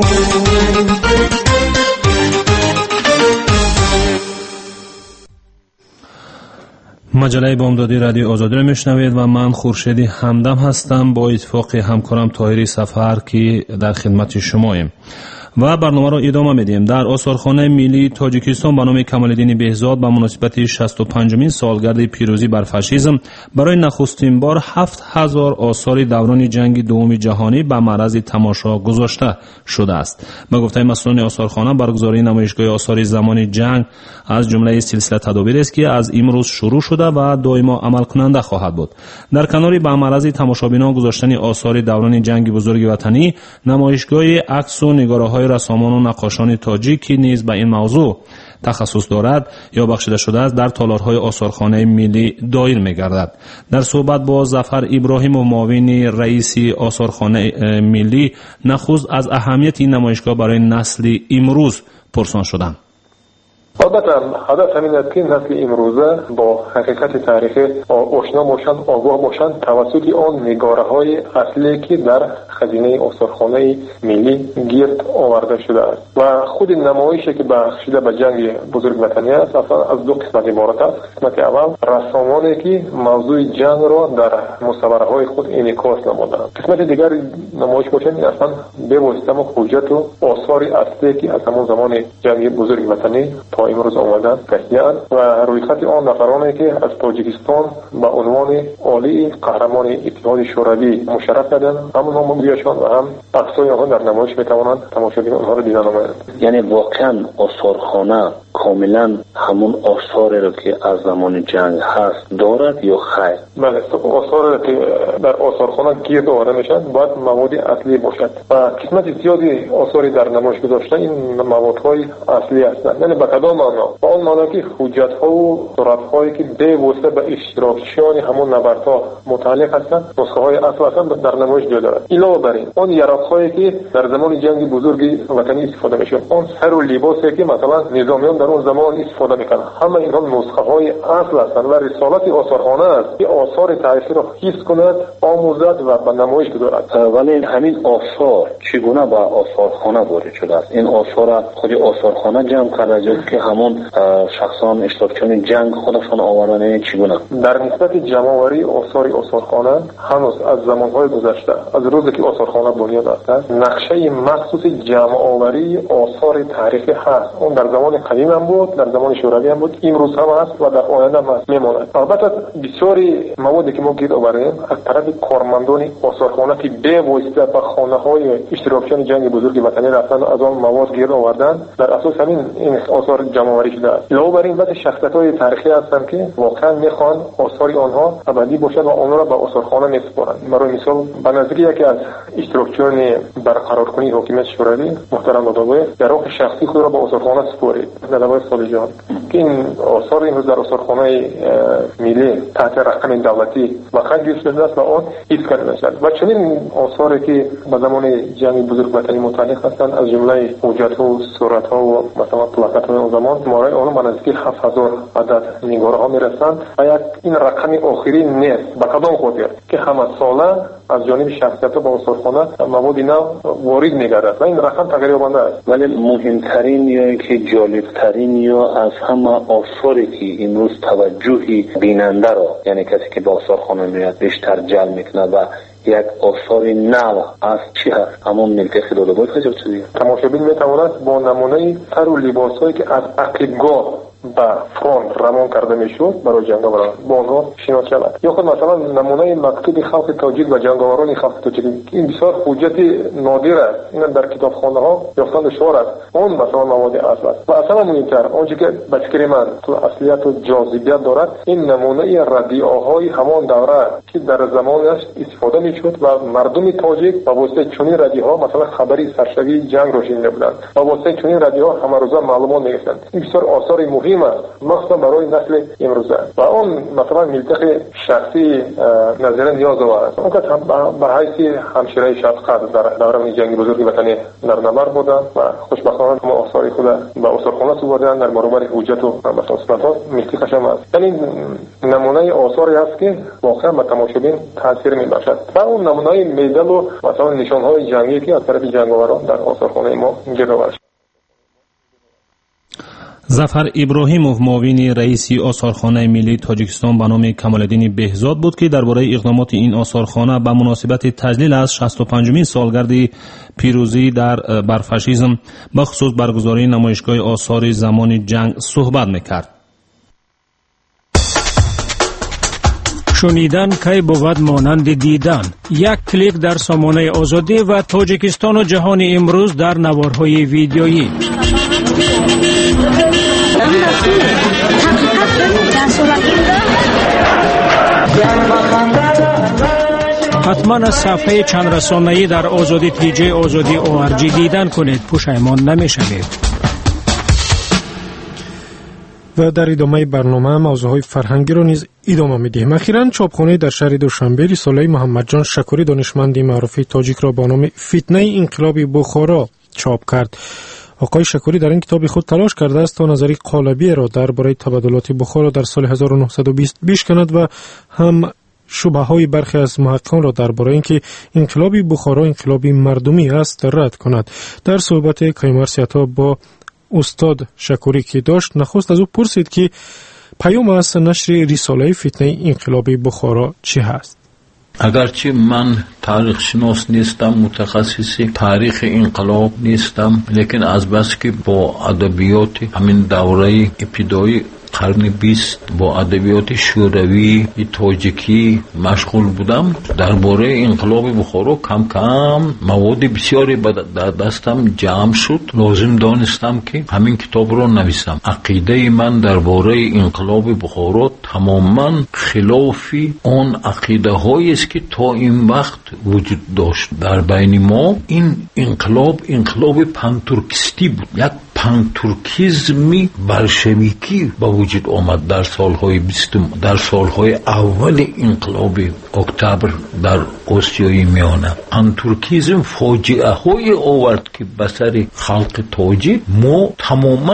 مجله بامدادی رادیو آزادی را میشنوید و من خورشید همدم هستم با اتفاق همکارم طاهری سفر که در خدمت شماییم و برنامه را ادامه میدیم. در آثارخانه ملی تاجیکستان به نام کمال‌الدین بهزاد به مناسبت 65مین سالگرد پیروزی بر فاشیسم برای نخستین بار 7000 آثار دوران جنگ دوم جهانی به معرض تماشا گذاشته شده است. به گفته مسئولان آثارخانه برگزاری نمایشگاه آثار زمان جنگ از جمله سلسله تدابیر است که از امروز شروع شده و دائما عمل کننده خواهد بود. در کنار به معرض تماشابینان گذاشتن آثار دوران جنگ بزرگ وطنی، نمایشگاه عکس و نگاره‌های رسامان و نقاشان تاجیک که نیز به این موضوع تخصص دارد یا بخشیده شده است در تالارهای آثارخانه ملی دایر می‌گردد. در صحبت با ظفر ابراهیم و معاون رئیس آثارخانه ملی نخست از اهمیت این نمایشگاه برای نسل امروز پرسان شدم. البته هدف همین است که نسل امروزه با حقیقت تاریخی آشنا باشند، آگاه باشند توسط آن نگاره‌های اصلی که در خزینه آثارخانه ملی گرد آورده شده است و خود نمایشی که بخشیده به جنگ بزرگ وطنی است اصلا از دو قسمت عبارت است. قسمت اول رسامانی که موضوع جنگ را در مصوره‌های خود انعکاس نمودند. قسمت دیگر نمایش باشند اصلا به واسطه حجت و آثار اصلی که از همان زمان جنگ بزرگ وطنی تا امروز آمدن کشیدند و روی خط آن نفرانی که از تاجیکستان به عنوان عالی قهرمان اتحاد شوروی مشرف کردند هم نامگویشان و هم عکسای آنها در نمایش میتوانند تماشاگران آنها را دیدن آمدند. یعنی واقعا آثارخانه کاملا همون آثاری را که از زمان جنگ هست دارد یا خیر؟ بله، آثار که در آثارخانه گرد آورده میشن باید مواد اصلی باشد و قسمت زیادی آثاری در نمایش گذاشتن این موادهای اصلی هستند. یعنی به کدام معنا؟ با اون معنا که حجت‌ها و صورت‌هایی که به واسطه به اشتراکچیان همون نبردها متعلق هستند نسخه‌های اصل هستند در نمایش جای دارد. علاوه بر این اون یراق‌هایی که در زمان جنگ بزرگ وطنی استفاده میشد، اون سر و لباسی که مثلا نظامیان در اون زمان استفاده میکنند، همه اینها نسخه‌های اصل هستند و رسالت آثارخانه است که آثار تاریخی را حفظ کند، آموزد و به نمایش گذارد. ولی همین آثار چگونه به آثارخانه وارد شده است؟ این آثار خود آثارخانه جمع کرده است که همون شخصان اشتراکچیان جنگ خودشان آوردن چگونه؟ در نسبت جمع‌آوری آثار آثارخانه هنوز از زمانهای گذشته از روزی که آثارخانه بنیاد است نقشه مخصوص جمع‌آوری آثار تاریخی هست. اون در زمان قدیم هم بود، در زمان شوروی هم بود، امروز هم هست و در آینده هم میماند. البته بسیاری موادی که ما گیر آوریم از طرف کارمندان آثارخانه که به واسطه به خانه‌های اشتراکچیان جنگ بزرگ وطنی رفتن از آن مواد گیر آوردن، در اساس همین این آثار جمع‌آوری شده است. علاوه بر این بعضی شخصیت‌های تاریخی هستند که واقعا میخوان آثار آنها ابدی باشد و آنها را به آثارخانه میسپارند. برای مثال به نظر یکی از اشتراکچیان برقرارکنی حکومت شوروی محترم دادوی در راه شخصی خود را به آثارخانه سپارید دادوی صالحجان که این آثار امروز در آثارخانه ملی تحت رقم دولتی واقعا جوش شده است و آن حفظ کرده شد و چنین آثاری که به زمان جنگ بزرگ وطنی متعلق هستند از جمله حجت‌ها و صورت‌ها و مثلا پلاکت‌های آن زمان مارای آنها نزدیک 7000 عدد نگاره‌ها میرسند و یک این رقم آخری نیست به کدام خاطر که همه ساله از جانب شخصیت‌ها به آثارخانه مواد نو وارد می‌گردد و این رقم تغییر یابنده است. ولی مهمترین یا که جالبترین یا از همه آثاری که امروز توجه بیننده را یعنی کسی که به آثارخانه میاد بیشتر جلب میکنه و یک آثار نو از چی هست؟ همون ملک دادوی حضرت دیگه تماشابین میتواند با نمونه سر و لباسایی که از عقیدگاه به فرانت رمان کرده میشد برای جنگاوران با آنها شناخته شود یا خود مثلا نمونه مکتوب خلق تاجیک و جنگاوران خلق تاجیک این بسیار حجت نادر است. این در کتابخانه ها یافتن دشوار است. اون مثلا مواد اصل است و اصلا مهمتر آنچه که به فکر من تو اصلیت و جاذبیت دارد این نمونه رادیوهای همان دوره که در زمانش استفاده میشد و مردم تاجیک با واسطه چنین رادیوها مثلا خبری سرشوی جنگ را شنیده بودند و واسطه چنین رادیوها همه روزه معلومات میگرفتند. این بسیار آثار مهم مخصوصا برای نسل امروزه و اون مثلا ملتق شخصی نظر نیاز است. اون که به حیث همشیره شفقت در دوران جنگ بزرگ وطنی در نبر بودن و خوشبختانه ما آثار خود به آثارخانه سپردن در برابر حجت و مصالحات ملتقش هم است. یعنی نمونه آثاری است که واقعا به تماشابین تاثیر میبخشد و اون نمونه مدال و مثلا نشانهای جنگی که از طرف جنگاوران در آثارخانه ما گیر آورده. ظفر ابراهیموف معاون رئیس آثارخانه ملی تاجیکستان به نام کمالالدین بهزاد بود که درباره اقدامات این آثارخانه به مناسبت تجلیل از 65مین سالگرد پیروزی بر فاشیسم به خصوص برگزاری نمایشگاه آثار زمان جنگ صحبت میکرد. شنیدن کی بود مانند دیدن. یک کلیک در سامانه آزادی و تاجیکستان و جهان امروز در نوارهای ویدیویی. حتما از صفحه چند رسانه‌ای در آزادی تیجی آزادی ORG دیدن کنید، پشیمان نمی‌شوید. و در ادامه برنامه موضوعهای فرهنگی را نیز ادامه می‌دهیم. اخیراً چاپخانه در شهر دوشنبه رساله محمد جان شکوری دانشمند معروف تاجیک را با نام فتنه انقلاب بخارا چاپ کرد. آقای شکوری در این کتاب خود تلاش کرده است تا نظری قالبی را درباره تبادلات بخارا در سال 1920 بشکند و هم شبهه‌های برخی از محققان را درباره اینکه انقلاب بخارا انقلابی مردمی است رد کند. در صحبت کیمرسیتا با استاد شکوری که داشت نخست از او پرسید که پیام از نشر رساله فتنه انقلاب بخارا چی هست؟ اگرچه من تاریخ شناس نیستم، متخصص تاریخ انقلاب نیستم، لیکن از بس که با ادبیات همین دوره ابتدایی قرن 20 با ادبیات شوروی تاجیکی مشغول بودم، درباره انقلاب بخارا کم کم مواد بسیاری در دستم جمع شد. لازم دانستم که همین کتاب را نویسم. عقیده من درباره انقلاب بخارا تماما خلاف آن عقیده هایی است که تا این وقت وجود داشت در بین ما. این انقلاب پانتورکیستی بود، یک پانتورکیزمی بلشویکی با وجود آمد در سالهای 20 در سالهای اول انقلاب اکتبر در آسیای میانه. پانتورکیزم فاجعه های آورد که به سر خلق تاجیک ما تماما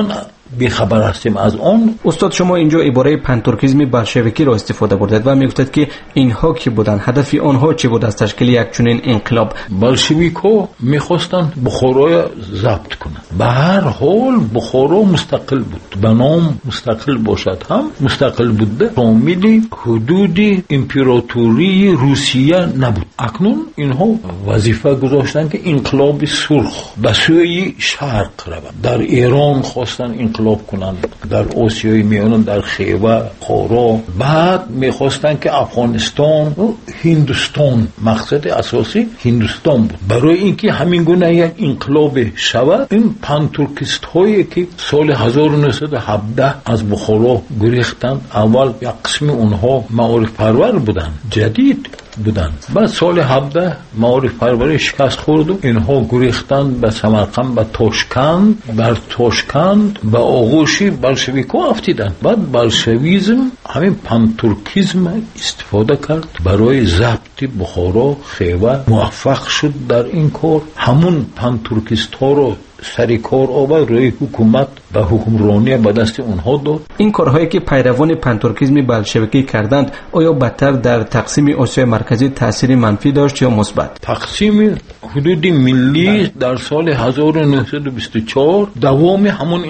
بیخبر هستیم از آن. استاد شما اینجا عباره پنتورکیزم بلشویکی را استفاده بردید و میگفتید که اینها کی بودند، هدف آنها چی بود از تشکیل یک چنین انقلاب؟ بلشویک‌ها میخواستند بخارا را ضبط کنند. به هر حال بخارا مستقل بود، به نام مستقل باشد هم مستقل بوده، شامل حدود امپراتوری روسیه نبود. اکنون اینها وظیفه گذاشتن که انقلاب سرخ به سوی شرق روند. در ایران خواستن انقلاب کنند، در آسیای میانه، در خیوه، بخارا. بعد میخواستن که افغانستان و هندوستان، مقصد اساسی هندوستان بود. برای اینکه همین گونه یک انقلاب شود، این پنتورکیست هایی که سال 1917 از بخارا گریختند، اول یک قسم اونها معارف پرور بودند، جدید بودند. بعد سال 17 معارف پروری شکست خورد و اینها گریختند به سمرقند، به تاشکند. بر تاشکند به آغوش بلشویک‌ها افتیدند. بعد بلشویزم همین پنتورکیزم استفاده کرد برای ضبط بخارا، خیوه. موفق شد در این کار. همون پنتورکیست ها رو سری کار آورد، روی حکومت و حکمرانی به دست اونها داد. این کارهایی که پیروان پنتورکیزم بلشویکی کردند آیا بدتر در تقسیم آسیای مرکزی تأثیر منفی داشت یا مثبت؟ تقسیم حدود ملی در سال 1924 دوام همون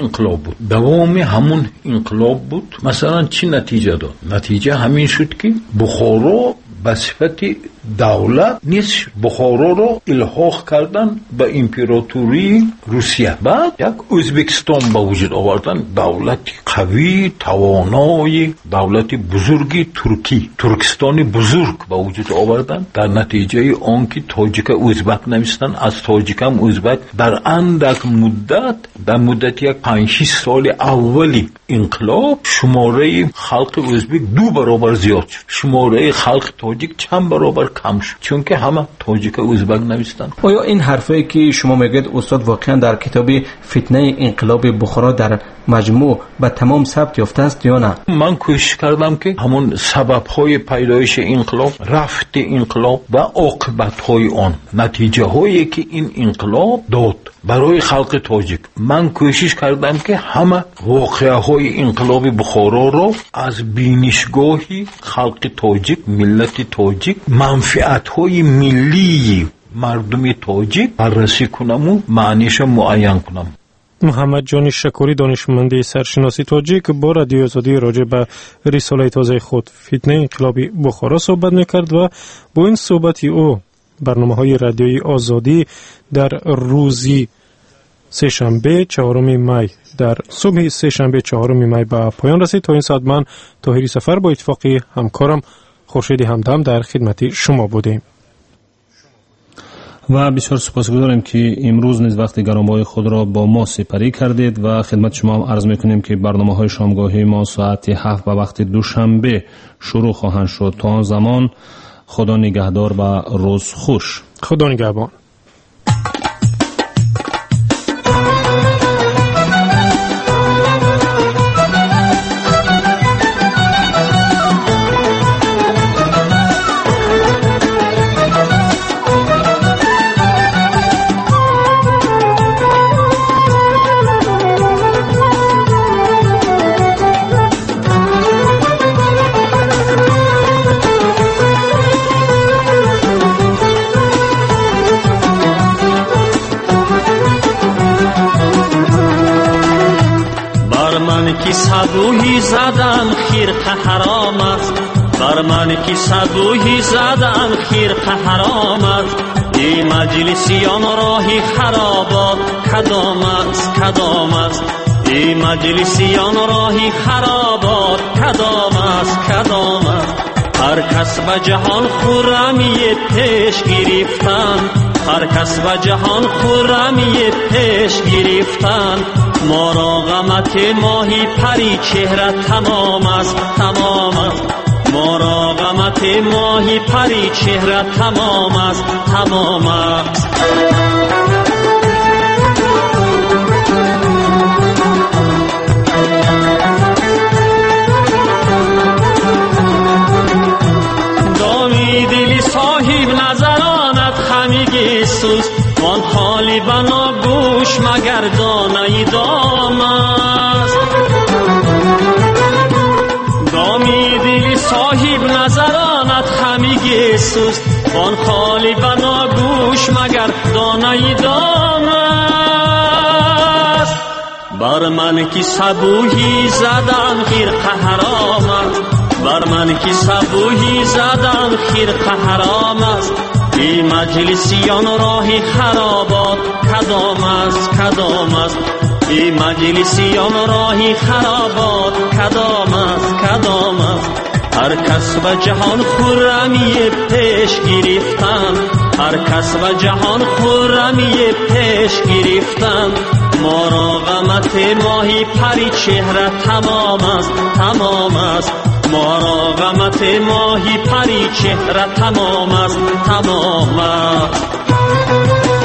انقلاب بود. مثلا چی نتیجه داد؟ نتیجه همین شد که بخارا به صفت دولت نیست، بخارا را الحاق کردن به امپراتوری روسیه. بعد یک ازبکستان به وجود آوردن، دولت قوی، توانای، دولت بزرگی ترکستان بزرگ به وجود آوردن. در نتیجه آنکه تاجیک ازبک نمیستن، از تاجیکم ازبک در اندک مدت، در مدت یک 5-6 سال اولی انقلاب، شماره خلق ازبک 2 برابر زیاد شد، شماره خلق تاجیک چند برابر کم شد، چون که همه تاجیک ازبک نوشتن. آیا این حرفایی که شما میگید استاد واقعا در کتاب فتنه انقلاب بخارا در مجموع به تمام ثبت یافته است یا نه؟ من کوشش کردم که همون سبب‌های پیدایش انقلاب، رفت انقلاب و عاقبت‌های آن، نتیجه‌هایی که این انقلاب داد برای خلق تاجیک، من کوشش کردم که همه واقعه‌های انقلاب بخارا را از بینشگاهی خلق تاجیک، ملت تاجیک، منفعت‌های ملی مردم تاجیک بررسی کنم و معنیش معین کنم. محمد جان شکوری، دانشمند سرشناسی تاجیک، با رادیو آزادی راجع به رساله تازه خود فتنه انقلاب بخارا صحبت میکرد و با این صحبتی او برنامه‌های رادیویی آزادی در روزی سه‌شنبه 4 می در صبح سه‌شنبه 4 می به پایان رسید. تا این ساعت من طاهری سفر با اتفاقی همکارم خورشید همدم در خدمت شما بودیم و بسیار سپاسگزاریم که امروز نیز وقت گرانبهای خود را با ما سپری کردید و خدمت شما هم عرض میکنیم که برنامه‌های شامگاهی ما ساعت 7 به وقت دوشنبه شروع خواهند شد. تا آن زمان خدا نگهدار و روز خوش. خدا نگهبان. صدوهی زدن خرقه حرام است، بر من که صدوهی زدن خرقه حرام است. این مجلسیان راهی خرابات کدام است، این مجلسیان راهی خرابات کدام است. هر کس به جهان خرمی پیش گرفتن، هر کس به جهان خرمی پیش گرفتن. ما را غمت ماهی پری چهره تمام است. ما را غمت ماهی پری چهره تمام است. دامی دلی صاحب نظرانت خمیگی سوز، وان خالی بنا گوش مگر دانه دام است. صاحب نظرانت همیگه سوست بان خالی و ناگوش مگر دانه دان است بر من کی صبوحی زدن خرقه حرام است بر من کی صبوحی زدن خرقه حرام است این مجلسیان راهی خرابات کدام است کدام است این مجلسیان راهی خرابات کدام است کدام است هر کس و جهان خرمی پیش گرفتن هر کس و جهان خرمی پیش گرفتن ما را غمت ماهی پری چهره تمام است تمام است ما را غمت ماهی پری چهره تمام است تمام است